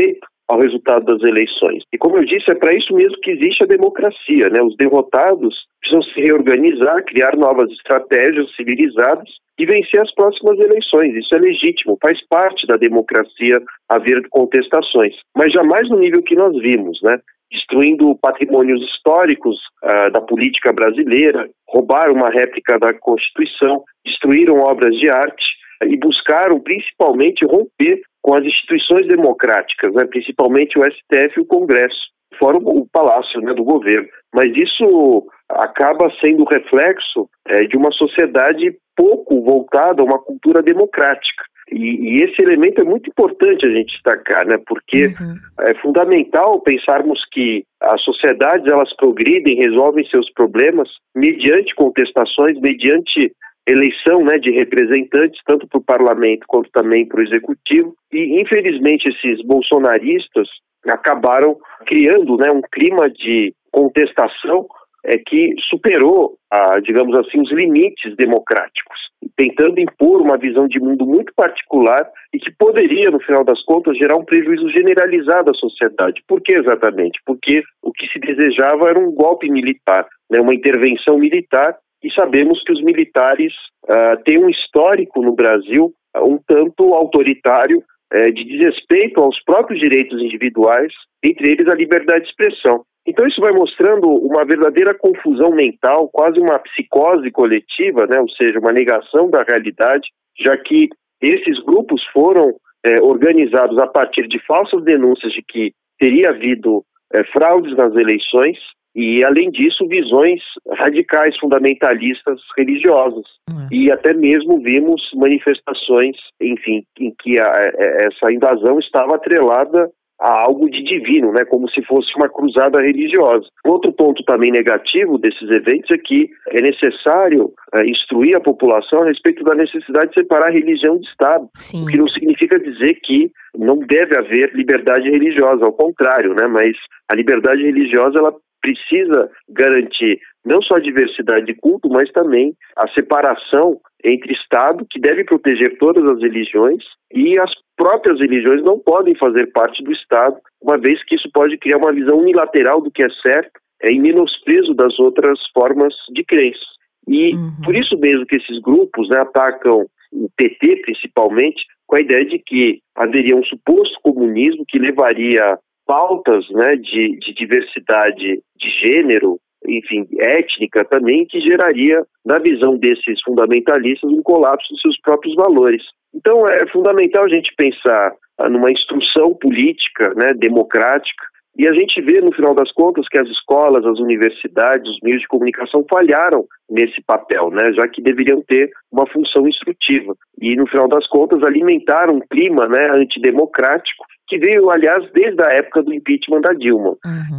ao resultado das eleições. E como eu disse, é para isso mesmo que existe a democracia, né? Os derrotados precisam se reorganizar, criar novas estratégias civilizadas e vencer as próximas eleições. Isso é legítimo, faz parte da democracia haver contestações, mas jamais no nível que nós vimos, né? Destruindo patrimônios históricos da política brasileira, roubaram uma réplica da Constituição, destruíram obras de arte e buscaram principalmente romper com as instituições democráticas, né? Principalmente o STF e o Congresso, fora o Palácio, né, do governo. Mas isso acaba sendo reflexo de uma sociedade pouco voltada a uma cultura democrática. E esse elemento é muito importante a gente destacar, né? Porque é fundamental pensarmos que as sociedades, elas progridem, resolvem seus problemas mediante contestações, mediante eleição, né, de representantes, tanto para o parlamento quanto também para o executivo. E, infelizmente, esses bolsonaristas acabaram criando, né, um clima de contestação que superou, digamos assim, os limites democráticos, tentando impor uma visão de mundo muito particular e que poderia, no final das contas, gerar um prejuízo generalizado à sociedade. Por que exatamente? Porque o que se desejava era um golpe militar, né, uma intervenção militar, e sabemos que os militares têm um histórico no Brasil um tanto autoritário, de desrespeito aos próprios direitos individuais, entre eles a liberdade de expressão. Então isso vai mostrando uma verdadeira confusão mental, quase uma psicose coletiva, né? Ou seja, uma negação da realidade, já que esses grupos foram organizados a partir de falsas denúncias de que teria havido fraudes nas eleições e, além disso, visões radicais, fundamentalistas, religiosas. E até mesmo vimos manifestações, enfim, em que essa invasão estava atrelada a algo de divino, né, como se fosse uma cruzada religiosa. Outro ponto também negativo desses eventos é que é necessário instruir a população a respeito da necessidade de separar a religião de Estado, o que não significa dizer que não deve haver liberdade religiosa, ao contrário, né, mas a liberdade religiosa ela precisa garantir não só a diversidade de culto, mas também a separação entre Estado, que deve proteger todas as religiões, e as próprias religiões não podem fazer parte do Estado, uma vez que isso pode criar uma visão unilateral do que é certo em menosprezo das outras formas de crença. E por isso mesmo que esses grupos, né, atacam o PT principalmente, com a ideia de que haveria um suposto comunismo que levaria pautas, né, de diversidade de gênero, enfim, étnica também, que geraria, na visão desses fundamentalistas, um colapso dos seus próprios valores. Então é fundamental a gente pensar numa instrução política, né, democrática, e a gente vê, no final das contas, que as escolas, as universidades, os meios de comunicação falharam nesse papel, né, já que deveriam ter uma função instrutiva. E, no final das contas, alimentaram um clima, né, antidemocrático, que veio, aliás, desde a época do impeachment da Dilma.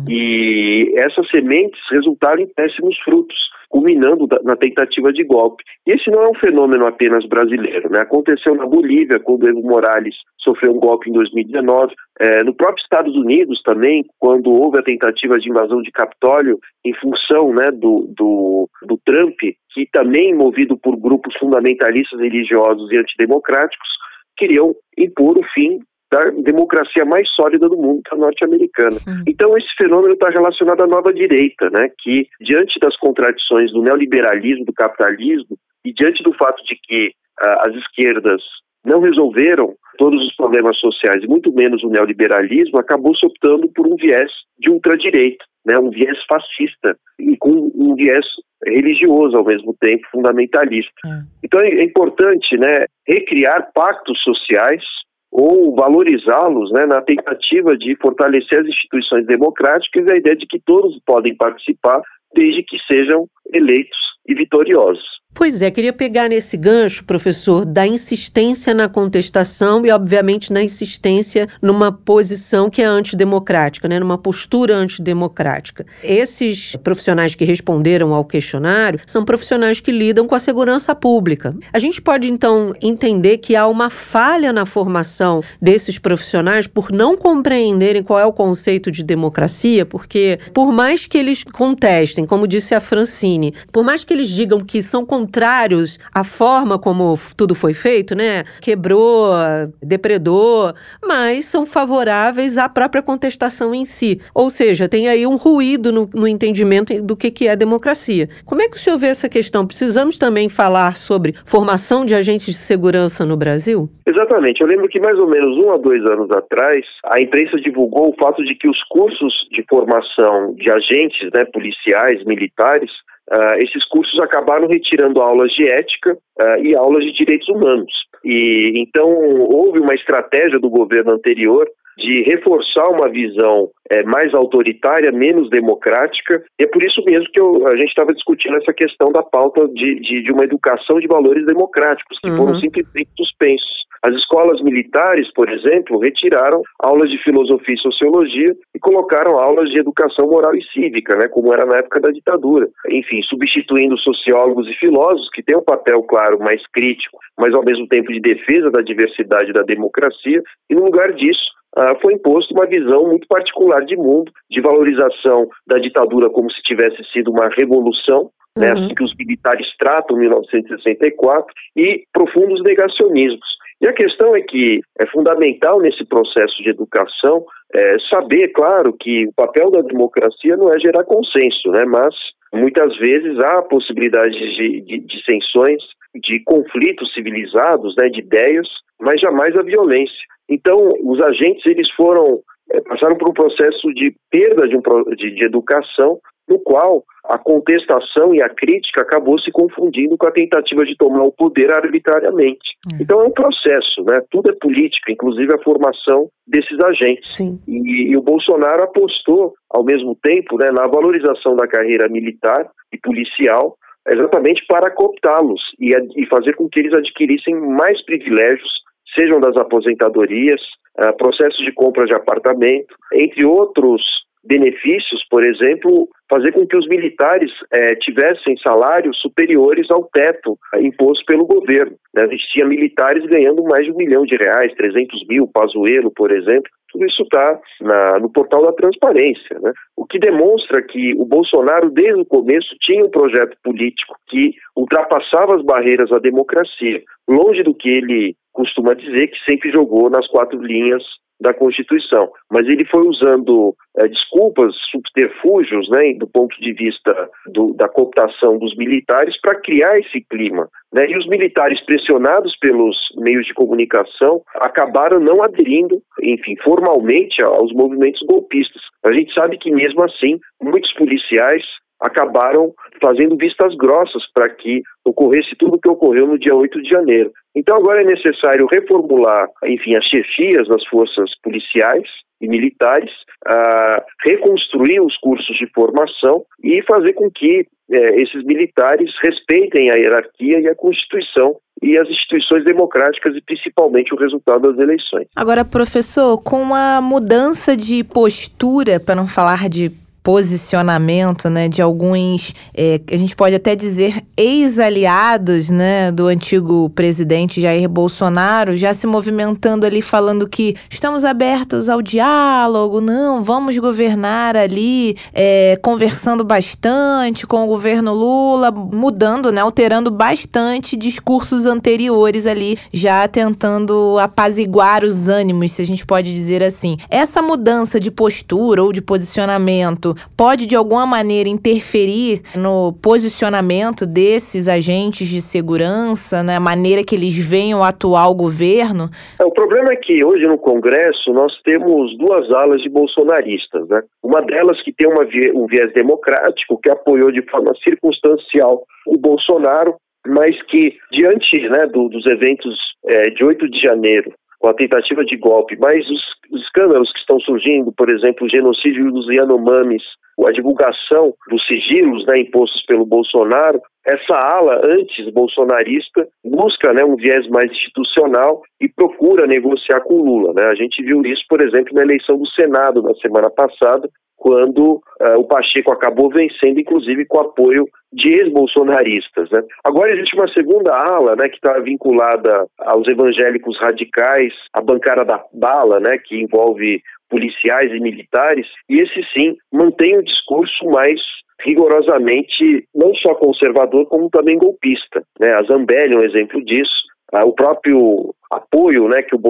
E essas sementes resultaram em péssimos frutos, culminando na tentativa de golpe. E esse não é um fenômeno apenas brasileiro, né? Aconteceu na Bolívia, quando Evo Morales sofreu um golpe em 2019, no próprio Estados Unidos também, quando houve a tentativa de invasão de Capitólio em função, né, do Trump, que também, movido por grupos fundamentalistas religiosos e antidemocráticos, queriam impor o fim da democracia mais sólida do mundo, que é a norte-americana. Então esse fenômeno está relacionado à nova direita, né, que diante das contradições do neoliberalismo, do capitalismo, e diante do fato de que as esquerdas não resolveram todos os problemas sociais, e muito menos o neoliberalismo, acabou se optando por um viés de ultradireita, né, um viés fascista, e com um viés religioso ao mesmo tempo, fundamentalista. Então é importante, né, recriar pactos sociais ou valorizá-los, né, na tentativa de fortalecer as instituições democráticas e a ideia de que todos podem participar desde que sejam eleitos e vitoriosos. Pois é, queria pegar nesse gancho, professor, da insistência na contestação e, obviamente, na insistência numa posição que é antidemocrática, né? Numa postura antidemocrática. Esses profissionais que responderam ao questionário são profissionais que lidam com a segurança pública. A gente pode, então, entender que há uma falha na formação desses profissionais por não compreenderem qual é o conceito de democracia, porque, por mais que eles contestem, como disse a Francine, por mais que que eles digam que são contrários à forma como tudo foi feito, né? Quebrou, depredou, mas são favoráveis à própria contestação em si. Ou seja, tem aí um ruído no entendimento do que é democracia. Como é que o senhor vê essa questão? Precisamos também falar sobre formação de agentes de segurança no Brasil? Exatamente. Eu lembro que mais ou menos 1 a 2 anos atrás, a imprensa divulgou o fato de que os cursos de formação de agentes, né, policiais, militares, esses cursos acabaram retirando aulas de ética e aulas de direitos humanos. E então houve uma estratégia do governo anterior de reforçar uma visão mais autoritária, menos democrática, e é por isso mesmo que a gente estava discutindo essa questão da pauta de uma educação de valores democráticos, que foram simplesmente suspensos. As escolas militares, por exemplo, retiraram aulas de filosofia e sociologia e colocaram aulas de educação moral e cívica, né, como era na época da ditadura. Enfim, substituindo sociólogos e filósofos, que têm um papel, claro, mais crítico, mas ao mesmo tempo de defesa da diversidade e da democracia, e no lugar disso, foi imposto uma visão muito particular de mundo, de valorização da ditadura como se tivesse sido uma revolução, né, assim que os militares tratam 1964, e profundos negacionismos. E a questão é que é fundamental nesse processo de educação saber, claro, que o papel da democracia não é gerar consenso, né, mas muitas vezes há possibilidade de dissensões, de conflitos civilizados, né, de ideias, mas jamais a violência. Então, os agentes eles passaram por um processo de perda de educação, no qual a contestação e a crítica acabou se confundindo com a tentativa de tomar o poder arbitrariamente. Então é um processo, né? Tudo é política, inclusive a formação desses agentes. E o Bolsonaro apostou, ao mesmo tempo, né, na valorização da carreira militar e policial, exatamente para cooptá-los e fazer com que eles adquirissem mais privilégios, sejam das aposentadorias, processos de compra de apartamento, entre outros benefícios, por exemplo, fazer com que os militares tivessem salários superiores ao teto imposto pelo governo. Né? A gente tinha militares ganhando mais de R$1 milhão, 300 mil, Pazuello, por exemplo. Tudo isso está no portal da transparência, né? O que demonstra que o Bolsonaro, desde o começo, tinha um projeto político que ultrapassava as barreiras à democracia, longe do que ele costuma dizer, que sempre jogou nas 4 linhas da Constituição. Mas ele foi usando desculpas, subterfúgios, né, do ponto de vista da cooptação dos militares para criar esse clima. Né? E os militares, pressionados pelos meios de comunicação, acabaram não aderindo, enfim, formalmente aos movimentos golpistas. A gente sabe que, mesmo assim, muitos policiais acabaram fazendo vistas grossas para que ocorresse tudo o que ocorreu no dia 8 de janeiro. Então agora é necessário reformular, enfim, as chefias das forças policiais e militares, reconstruir os cursos de formação e fazer com que esses militares respeitem a hierarquia e a Constituição e as instituições democráticas e principalmente o resultado das eleições. Agora, professor, com a mudança de postura, para não falar de posicionamento, né, de alguns, a gente pode até dizer, ex-aliados, né, do antigo presidente Jair Bolsonaro, já se movimentando ali, falando que estamos abertos ao diálogo, não, vamos governar ali, conversando bastante com o governo Lula, mudando, né, alterando bastante discursos anteriores ali, já tentando apaziguar os ânimos, se a gente pode dizer assim. Essa mudança de postura ou de posicionamento pode, de alguma maneira, interferir no posicionamento desses agentes de segurança, né? A maneira que eles veem o atual governo? O problema é que hoje no Congresso nós temos 2 alas de bolsonaristas, né? Uma delas que tem um viés democrático, que apoiou de forma circunstancial o Bolsonaro, mas que, diante, né, dos eventos de 8 de janeiro, com a tentativa de golpe, mas os escândalos que estão surgindo, por exemplo, o genocídio dos Yanomamis, a divulgação dos sigilos, né, impostos pelo Bolsonaro, essa ala anti-bolsonarista busca, né, um viés mais institucional e procura negociar com o Lula. Né? A gente viu isso, por exemplo, na eleição do Senado na semana passada, quando o Pacheco acabou vencendo, inclusive com apoio de ex-bolsonaristas. Né? Agora existe uma segunda ala, né, que está vinculada aos evangélicos radicais, a bancada da bala, né, que envolve policiais e militares, e esse sim mantém um discurso mais rigorosamente não só conservador, como também golpista, né? A Zambelli é um exemplo disso. O próprio apoio, né, que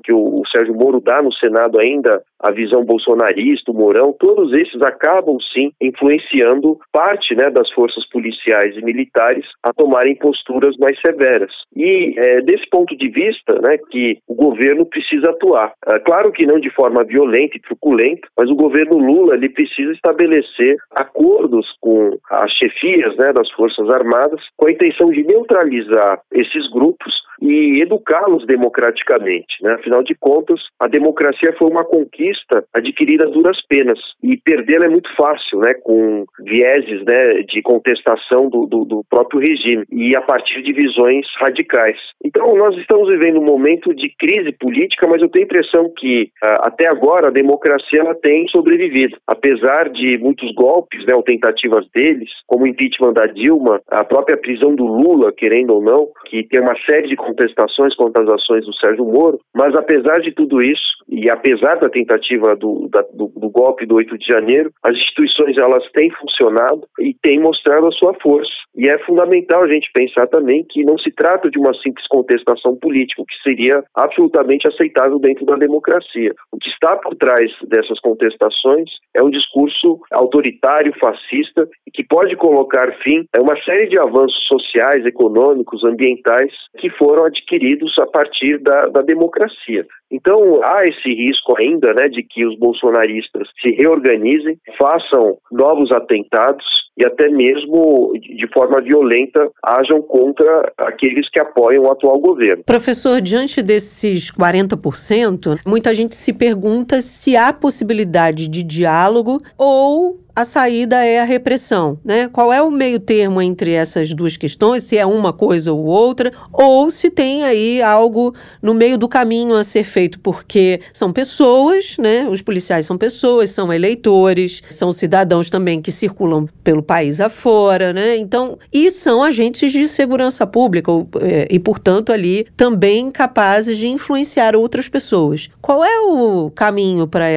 o Sérgio Moro dá no Senado ainda, a visão bolsonarista, o Mourão, todos esses acabam sim influenciando parte, né, das forças policiais e militares a tomarem posturas mais severas. E desse ponto de vista, né, que o governo precisa atuar. Claro que não de forma violenta e truculenta, mas o governo Lula ele precisa estabelecer acordos com as chefias, né, das Forças Armadas com a intenção de neutralizar esses grupos e educá-los democraticamente, né? Afinal de contas, a democracia foi uma conquista adquirida a duras penas e perdê-la é muito fácil, né? Com vieses, né, de contestação do próprio regime e a partir de visões radicais. Então, nós estamos vivendo um momento de crise política, mas eu tenho a impressão que até agora a democracia ela tem sobrevivido, apesar de muitos golpes, né, ou tentativas deles, como o impeachment da Dilma, a própria prisão do Lula, querendo ou não, que tem uma série de contestações contra as ações do Sérgio Moro, mas apesar de tudo isso, e apesar da tentativa do golpe do 8 de janeiro, as instituições elas têm funcionado e têm mostrado a sua força. E é fundamental a gente pensar também que não se trata de uma simples contestação política, o que seria absolutamente aceitável dentro da democracia. O que está por trás dessas contestações é um discurso autoritário, fascista, e que pode colocar fim a uma série de avanços sociais, econômicos, ambientais que foram adquiridos a partir da democracia. Então, há esse risco ainda, né, de que os bolsonaristas se reorganizem, façam novos atentados e até mesmo, de forma violenta, hajam contra aqueles que apoiam o atual governo. Professor, diante desses 40%, muita gente se pergunta se há possibilidade de diálogo ou a saída é a repressão, né? Qual é o meio termo entre essas duas questões, se é uma coisa ou outra, ou se tem aí algo no meio do caminho a ser feito, porque são pessoas, né? Os policiais são pessoas, são eleitores, são cidadãos também que circulam pelo país afora, né? Então, e são agentes de segurança pública e, portanto, ali também capazes de influenciar outras pessoas. Qual é o caminho para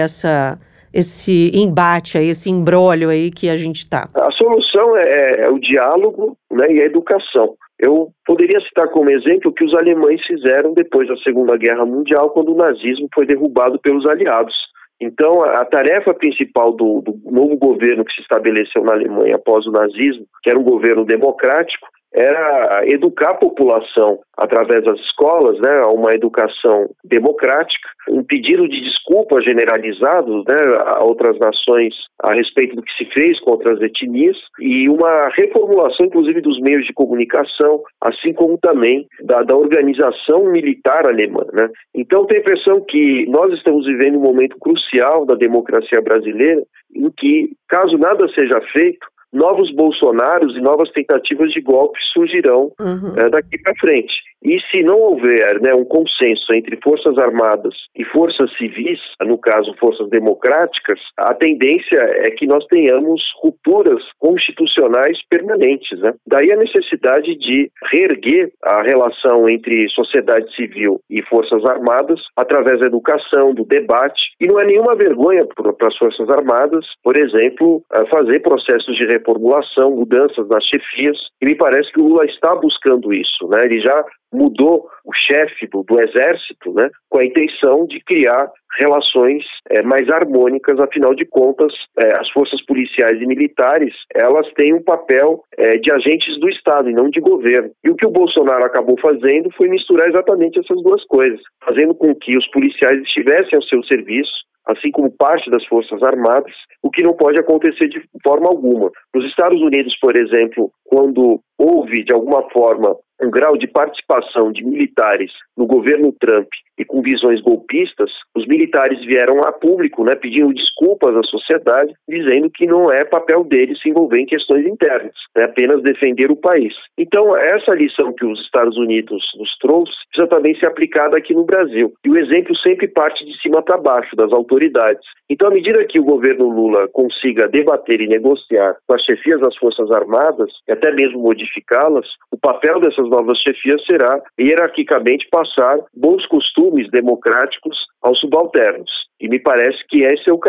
esse embate, esse imbróglio aí que a gente está? A solução é o diálogo, né, e a educação. Eu poderia citar como exemplo o que os alemães fizeram depois da Segunda Guerra Mundial, quando o nazismo foi derrubado pelos aliados. Então, a tarefa principal do novo governo que se estabeleceu na Alemanha após o nazismo, que era um governo democrático, era educar a população através das escolas, né, a uma educação democrática, um pedido de desculpa generalizado, né, a outras nações a respeito do que se fez contra as etnias e uma reformulação, inclusive, dos meios de comunicação, assim como também da organização militar alemã, né? Então, tenho a impressão que nós estamos vivendo um momento crucial da democracia brasileira em que, caso nada seja feito, novos Bolsonaros e novas tentativas de golpe surgirão daqui para frente. E se não houver, né, um consenso entre forças armadas e forças civis, no caso forças democráticas, a tendência é que nós tenhamos rupturas constitucionais permanentes, né? Daí a necessidade de reerguer a relação entre sociedade civil e forças armadas através da educação, do debate. E não é nenhuma vergonha para as forças armadas, por exemplo, fazer processos de reformulação, mudanças nas chefias. E me parece que o Lula está buscando isso, né? Ele já mudou o chefe do exército, né, com a intenção de criar relações mais harmônicas. Afinal de contas, as forças policiais e militares, elas têm um papel de agentes do Estado e não de governo. E o que o Bolsonaro acabou fazendo foi misturar exatamente essas duas coisas, fazendo com que os policiais estivessem ao seu serviço, assim como parte das Forças Armadas, o que não pode acontecer de forma alguma. Nos Estados Unidos, por exemplo, quando houve, de alguma forma, um grau de participação de militares no governo Trump e com visões golpistas, os militares vieram a público, né, pedindo desculpas à sociedade, dizendo que não é papel deles se envolver em questões internas, é apenas defender o país. Então, essa lição que os Estados Unidos nos trouxe precisa também ser aplicada aqui no Brasil. E o exemplo sempre parte de cima para baixo, das autoridades. Então, à medida que o governo Lula consiga debater e negociar com as chefias das Forças Armadas, e até mesmo modificá-las, o papel dessas novas chefias será, hierarquicamente, passar bons costumes democráticos aos subalternos. E me parece que esse é o caminho.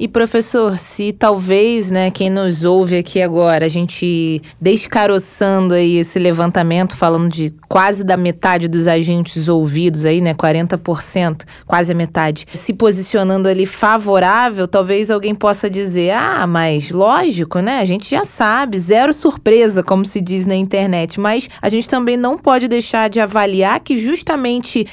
E professor, se talvez, né, quem nos ouve aqui agora, a gente descaroçando aí esse levantamento, falando de quase da metade dos agentes ouvidos aí, né, 40%, quase a metade, se posicionando ali favorável, talvez alguém possa dizer, mas lógico, né, a gente já sabe, zero surpresa, como se diz na internet, mas a gente também não pode deixar de avaliar que justamente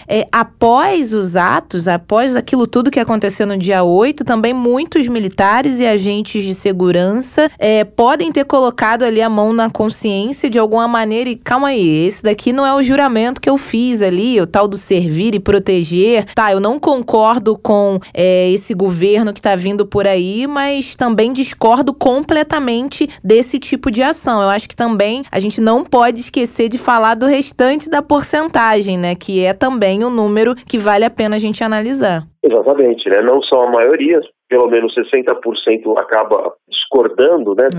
após os atos, após aquilo tudo que aconteceu no dia 8, também muitos militares e agentes de segurança podem ter colocado ali a mão na consciência de alguma maneira e calma aí, esse daqui não é o juramento que eu fiz ali, o tal do servir e proteger, eu não concordo com esse governo que tá vindo por aí, mas também discordo completamente desse tipo de ação. Eu acho que também a gente não pode esquecer de falar do restante da porcentagem, né, que é também um número que vale a pena a gente analisar. Exatamente, né? Não só a maioria, pelo menos 60% acaba discordando, né,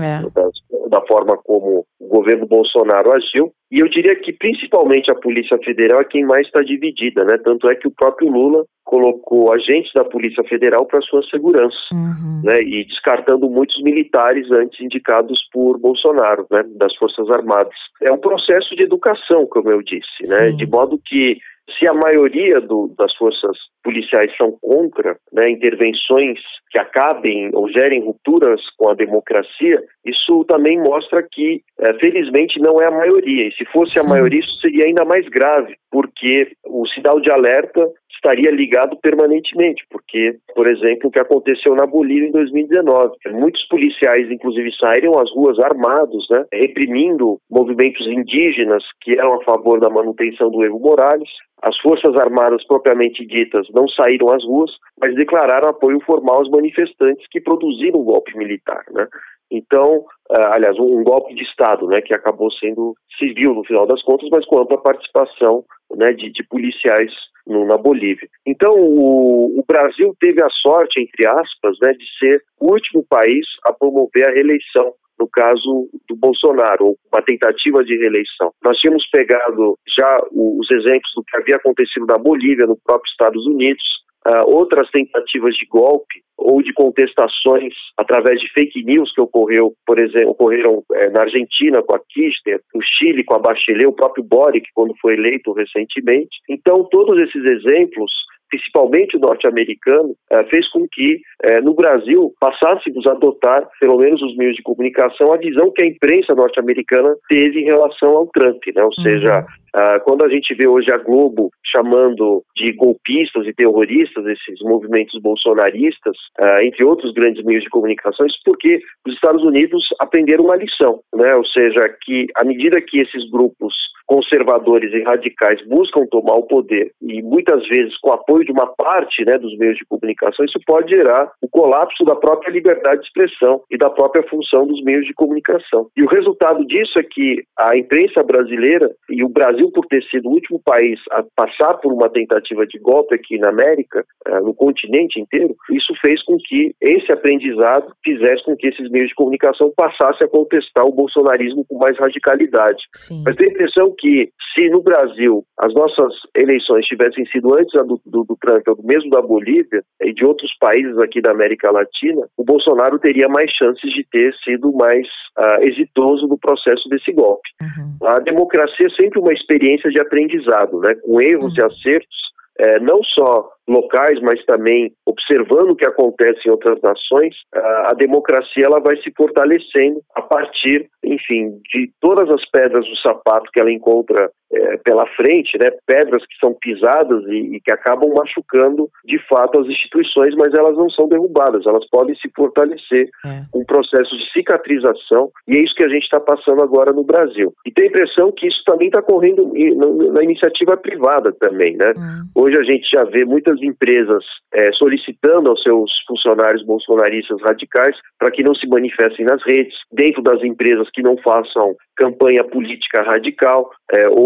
da forma como o governo Bolsonaro agiu. E eu diria que principalmente a Polícia Federal é quem mais está dividida, né? Tanto é que o próprio Lula colocou agentes da Polícia Federal para sua segurança, né? E descartando muitos militares antes indicados por Bolsonaro, né? Das Forças Armadas. É um processo de educação, como eu disse, né? De modo que se a maioria das forças policiais são contra, né, intervenções que acabem ou gerem rupturas com a democracia, isso também mostra que, felizmente, não é a maioria. E se fosse a maioria, isso seria ainda mais grave, porque o sinal de alerta estaria ligado permanentemente, porque, por exemplo, o que aconteceu na Bolívia em 2019. Muitos policiais, inclusive, saíram às ruas armados, né, reprimindo movimentos indígenas que eram a favor da manutenção do Evo Morales. As Forças Armadas propriamente ditas não saíram às ruas, mas declararam apoio formal aos manifestantes que produziram um golpe militar, né? Então, aliás, um golpe de Estado, né, que acabou sendo civil no final das contas, mas com ampla participação, né, de policiais na Bolívia. Então, o Brasil teve a sorte, entre aspas, né, de ser o último país a promover a reeleição, no caso do Bolsonaro, ou uma tentativa de reeleição. Nós tínhamos pegado já os exemplos do que havia acontecido na Bolívia, no próprio Estados Unidos, outras tentativas de golpe ou de contestações através de fake news que ocorreram na Argentina com a Kirchner, no Chile com a Bachelet, o próprio Boric, quando foi eleito recentemente. Então, todos esses exemplos, principalmente o norte-americano, fez com que, no Brasil, passássemos a adotar, pelo menos os meios de comunicação, a visão que a imprensa norte-americana teve em relação ao Trump, né? Ou seja, quando a gente vê hoje a Globo chamando de golpistas e terroristas esses movimentos bolsonaristas, entre outros grandes meios de comunicação, isso porque os Estados Unidos aprenderam uma lição, né? Ou seja, que à medida que esses grupos conservadores e radicais buscam tomar o poder, e muitas vezes com o apoio de uma parte, né, dos meios de comunicação, isso pode gerar o colapso da própria liberdade de expressão e da própria função dos meios de comunicação. E o resultado disso é que a imprensa brasileira, e o Brasil por ter sido o último país a passar por uma tentativa de golpe aqui na América, no continente inteiro, isso fez com que esse aprendizado fizesse com que esses meios de comunicação passassem a contestar o bolsonarismo com mais radicalidade. Sim. Mas tenho a impressão que se no Brasil as nossas eleições tivessem sido antes do Trump, ou mesmo da Bolívia e de outros países aqui da América Latina, o Bolsonaro teria mais chances de ter sido mais exitoso no processo desse golpe. A democracia é sempre uma experiência de aprendizado, né, com erros e acertos, não só locais, mas também observando o que acontece em outras nações. A democracia ela vai se fortalecendo a partir, enfim, de todas as pedras do sapato que ela encontra pela frente, né, pedras que são pisadas e que acabam machucando de fato as instituições, mas elas não são derrubadas, elas podem se fortalecer com um processo de cicatrização, e é isso que a gente está passando agora no Brasil. E tem a impressão que isso também está correndo na iniciativa privada também, né? Hoje a gente já vê muitas empresas solicitando aos seus funcionários bolsonaristas radicais para que não se manifestem nas redes, dentro das empresas que não façam campanha política radical ou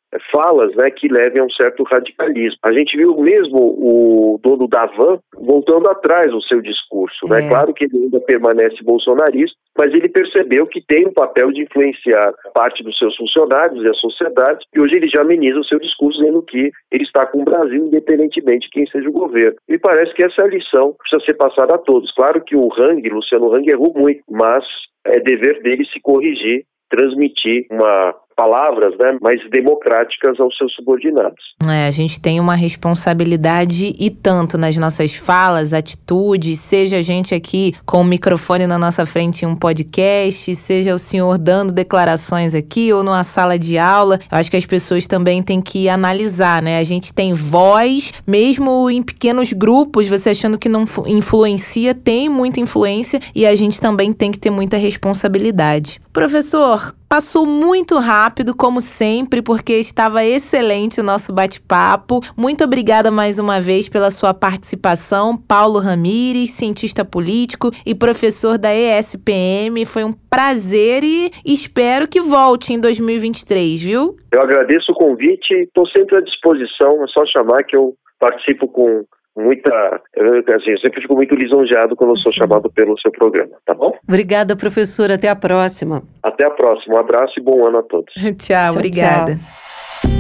falas, né, que levem a um certo radicalismo. A gente viu mesmo o dono da Van voltando atrás no seu discurso, né? Claro que ele ainda permanece bolsonarista, mas ele percebeu que tem um papel de influenciar parte dos seus funcionários e a sociedade, e hoje ele já ameniza o seu discurso dizendo que ele está com o Brasil independentemente de quem seja o governo. Me parece que essa lição precisa ser passada a todos. Claro que o Luciano Hang errou muito, mas é dever dele se corrigir, transmitir palavras, né, mais democráticas aos seus subordinados. A gente tem uma responsabilidade e tanto nas nossas falas, atitudes, seja a gente aqui com o microfone na nossa frente em um podcast, seja o senhor dando declarações aqui ou numa sala de aula. Eu acho que as pessoas também têm que analisar, né? A gente tem voz, mesmo em pequenos grupos, você achando que não influencia, tem muita influência e a gente também tem que ter muita responsabilidade. Professor, passou muito rápido, como sempre, porque estava excelente o nosso bate-papo. Muito obrigada mais uma vez pela sua participação. Paulo Ramires, cientista político e professor da ESPM. Foi um prazer e espero que volte em 2023, viu? Eu agradeço o convite e estou sempre à disposição. É só chamar que eu participo com eu sempre fico muito lisonjeado quando eu sou chamado pelo seu programa, tá bom? Obrigada, professora. Até a próxima. Até a próxima. Um abraço e bom ano a todos. Tchau, obrigada. Tchau.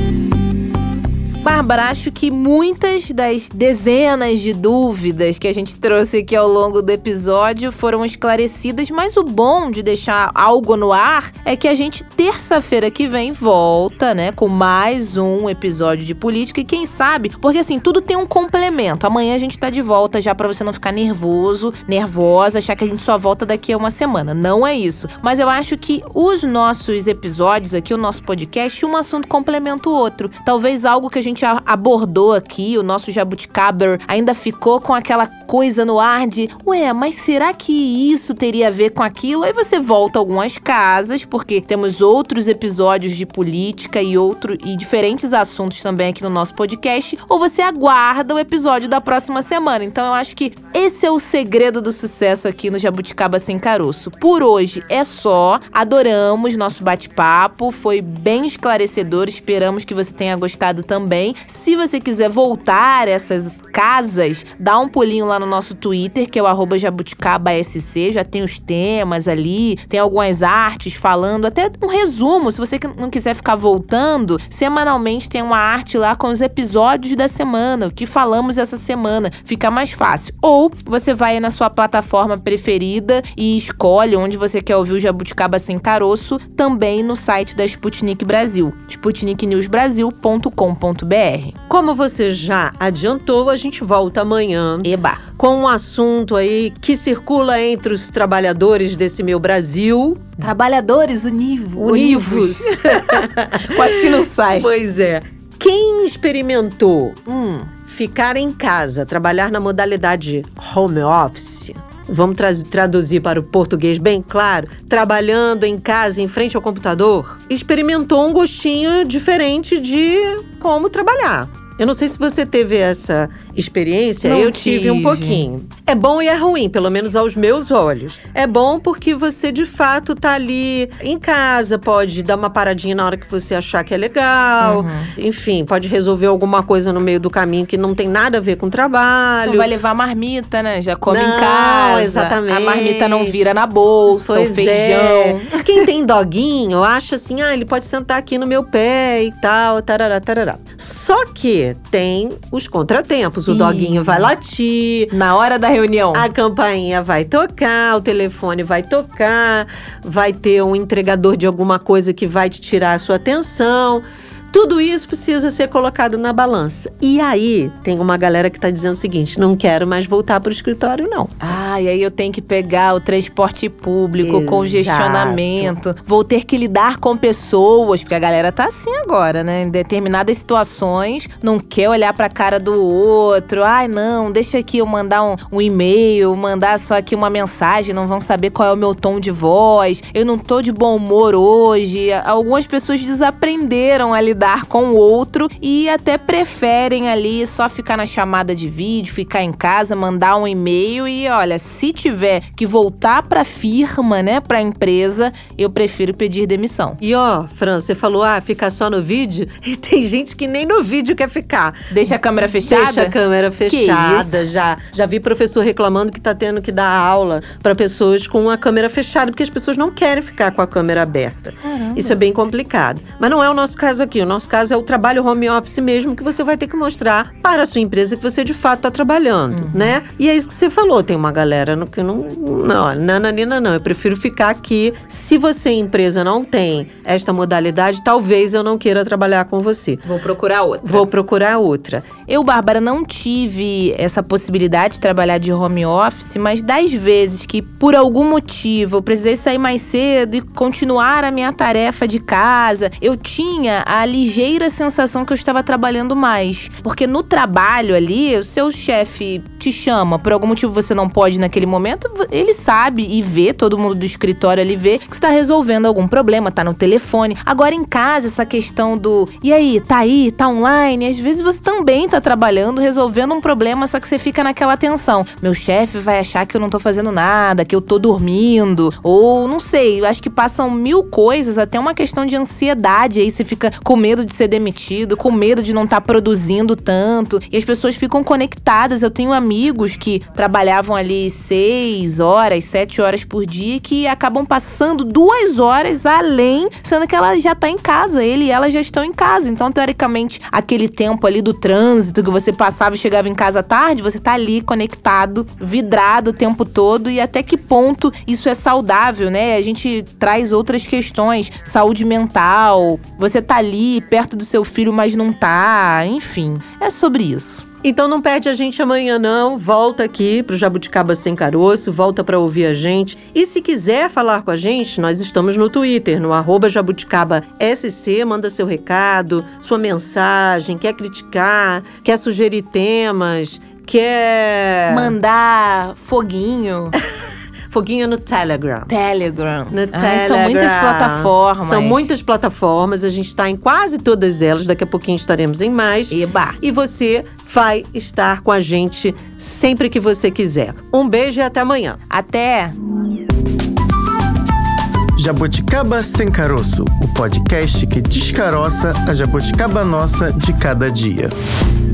Bárbara, acho que muitas das dezenas de dúvidas que a gente trouxe aqui ao longo do episódio foram esclarecidas, mas o bom de deixar algo no ar é que a gente terça-feira que vem volta, né, com mais um episódio de política e quem sabe, porque assim, tudo tem um complemento. Amanhã a gente tá de volta já pra você não ficar nervosa, achar que a gente só volta daqui a uma semana. Não é isso. Mas eu acho que os nossos episódios aqui, o nosso podcast, um assunto complementa o outro. Talvez algo que a gente abordou aqui, o nosso Jabuticaber ainda ficou com aquela coisa no ar de mas será que isso teria a ver com aquilo? Aí você volta algumas casas, porque temos outros episódios de política e diferentes assuntos também aqui no nosso podcast, ou você aguarda o episódio da próxima semana. Então eu acho que esse é o segredo do sucesso aqui no Jabuticaba Sem Caroço. Por hoje é só, adoramos nosso bate-papo, foi bem esclarecedor, esperamos que você tenha gostado também. Se você quiser voltar a essas casas, dá um pulinho lá no nosso Twitter, que é o @jabuticabasc, já tem os temas ali, tem algumas artes falando, até um resumo, se você não quiser ficar voltando, semanalmente tem uma arte lá com os episódios da semana, o que falamos essa semana, fica mais fácil. Ou você vai na sua plataforma preferida e escolhe onde você quer ouvir o Jabuticaba Sem Caroço, também no site da Sputnik Brasil, sputniknewsbrasil.com.br. Como você já adiantou, a gente volta amanhã. Eba! Com um assunto aí que circula entre os trabalhadores desse meu Brasil. Trabalhadores univos. Quase que não sai. Pois é. Quem experimentou ficar em casa, trabalhar na modalidade home office, vamos traduzir para o português bem claro, trabalhando em casa, em frente ao computador, experimentou um gostinho diferente de como trabalhar. Eu não sei se você teve essa experiência, eu tive um pouquinho. É bom e é ruim, pelo menos aos meus olhos. É bom porque você, de fato, tá ali em casa, pode dar uma paradinha na hora que você achar que é legal. Enfim, pode resolver alguma coisa no meio do caminho que não tem nada a ver com o trabalho. Não vai levar marmita, né? Já come em casa. Exatamente. A marmita não vira na bolsa, pois o feijão. É. Quem tem doguinho, acha assim, ele pode sentar aqui no meu pé e tal, tarará, tarará. Só que tem os contratempos. O doguinho vai latir. Na hora da reunião. A campainha vai tocar, o telefone vai tocar, vai ter um entregador de alguma coisa que vai te tirar a sua atenção. Tudo isso precisa ser colocado na balança. E aí, tem uma galera que tá dizendo o seguinte, não quero mais voltar pro escritório, não. E aí eu tenho que pegar o transporte público, Exato. Congestionamento. Vou ter que lidar com pessoas, porque a galera tá assim agora, né? Em determinadas situações, não quer olhar pra cara do outro. Não, deixa aqui eu mandar um e-mail, mandar só aqui uma mensagem, não vão saber qual é o meu tom de voz. Eu não tô de bom humor hoje. Algumas pessoas desaprenderam a lidar lidar com o outro e até preferem ali só ficar na chamada de vídeo, ficar em casa, mandar um e-mail e olha, se tiver que voltar pra firma, né, pra empresa, eu prefiro pedir demissão. E Fran, você falou, ficar só no vídeo, e tem gente que nem no vídeo quer ficar. Deixa a câmera fechada? Deixa a câmera fechada. Já vi professor reclamando que tá tendo que dar aula para pessoas com a câmera fechada, porque as pessoas não querem ficar com a câmera aberta. Caramba. Isso é bem complicado. Mas não é o nosso caso aqui. O nosso caso é o trabalho home office mesmo, que você vai ter que mostrar para a sua empresa que você de fato está trabalhando, né? E é isso que você falou. Tem uma galera que não, nananina não. Eu prefiro ficar aqui. Se você, empresa, não tem esta modalidade, talvez eu não queira trabalhar com você. Vou procurar outra. Vou procurar outra. Eu, Bárbara, não tive essa possibilidade de trabalhar de home office, mas das vezes que, por algum motivo, eu precisei sair mais cedo e continuar a minha tarefa de casa, eu tinha a ligeira sensação que eu estava trabalhando mais. Porque no trabalho ali, o seu chefe te chama, por algum motivo você não pode naquele momento, ele sabe e vê, todo mundo do escritório ali vê, que você está resolvendo algum problema, tá no telefone. Agora em casa, essa questão do, e aí, tá online, às vezes você também tá trabalhando, resolvendo um problema, só que você fica naquela tensão. Meu chefe vai achar que eu não tô fazendo nada, que eu tô dormindo, ou não sei, eu acho que passam 1000 coisas, até uma questão de ansiedade, aí você fica com medo de ser demitido, com medo de não estar produzindo tanto, e as pessoas ficam conectadas. Eu tenho amigos que trabalhavam ali 6 horas, 7 horas por dia, que acabam passando 2 horas além, sendo que ela já tá em casa, ele e ela já estão em casa. Então, teoricamente, aquele tempo ali do trânsito que você passava e chegava em casa tarde, você tá ali conectado, vidrado o tempo todo, e até que ponto isso é saudável, né? A gente traz outras questões, saúde mental, você tá ali perto do seu filho, mas não tá, enfim, é sobre isso. Então não perde a gente amanhã não, volta aqui pro Jabuticaba Sem Caroço, volta pra ouvir a gente. E se quiser falar com a gente, nós estamos no Twitter, no @JabuticabaSC, manda seu recado, sua mensagem, quer criticar, quer sugerir temas, quer... mandar foguinho... Foguinho no Telegram. No Telegram. São muitas plataformas. São muitas plataformas, a gente está em quase todas elas, daqui a pouquinho estaremos em mais. Eba! E você vai estar com a gente sempre que você quiser. Um beijo e até amanhã. Até! Jabuticaba Sem Caroço, o podcast que descaroça a jabuticaba nossa de cada dia.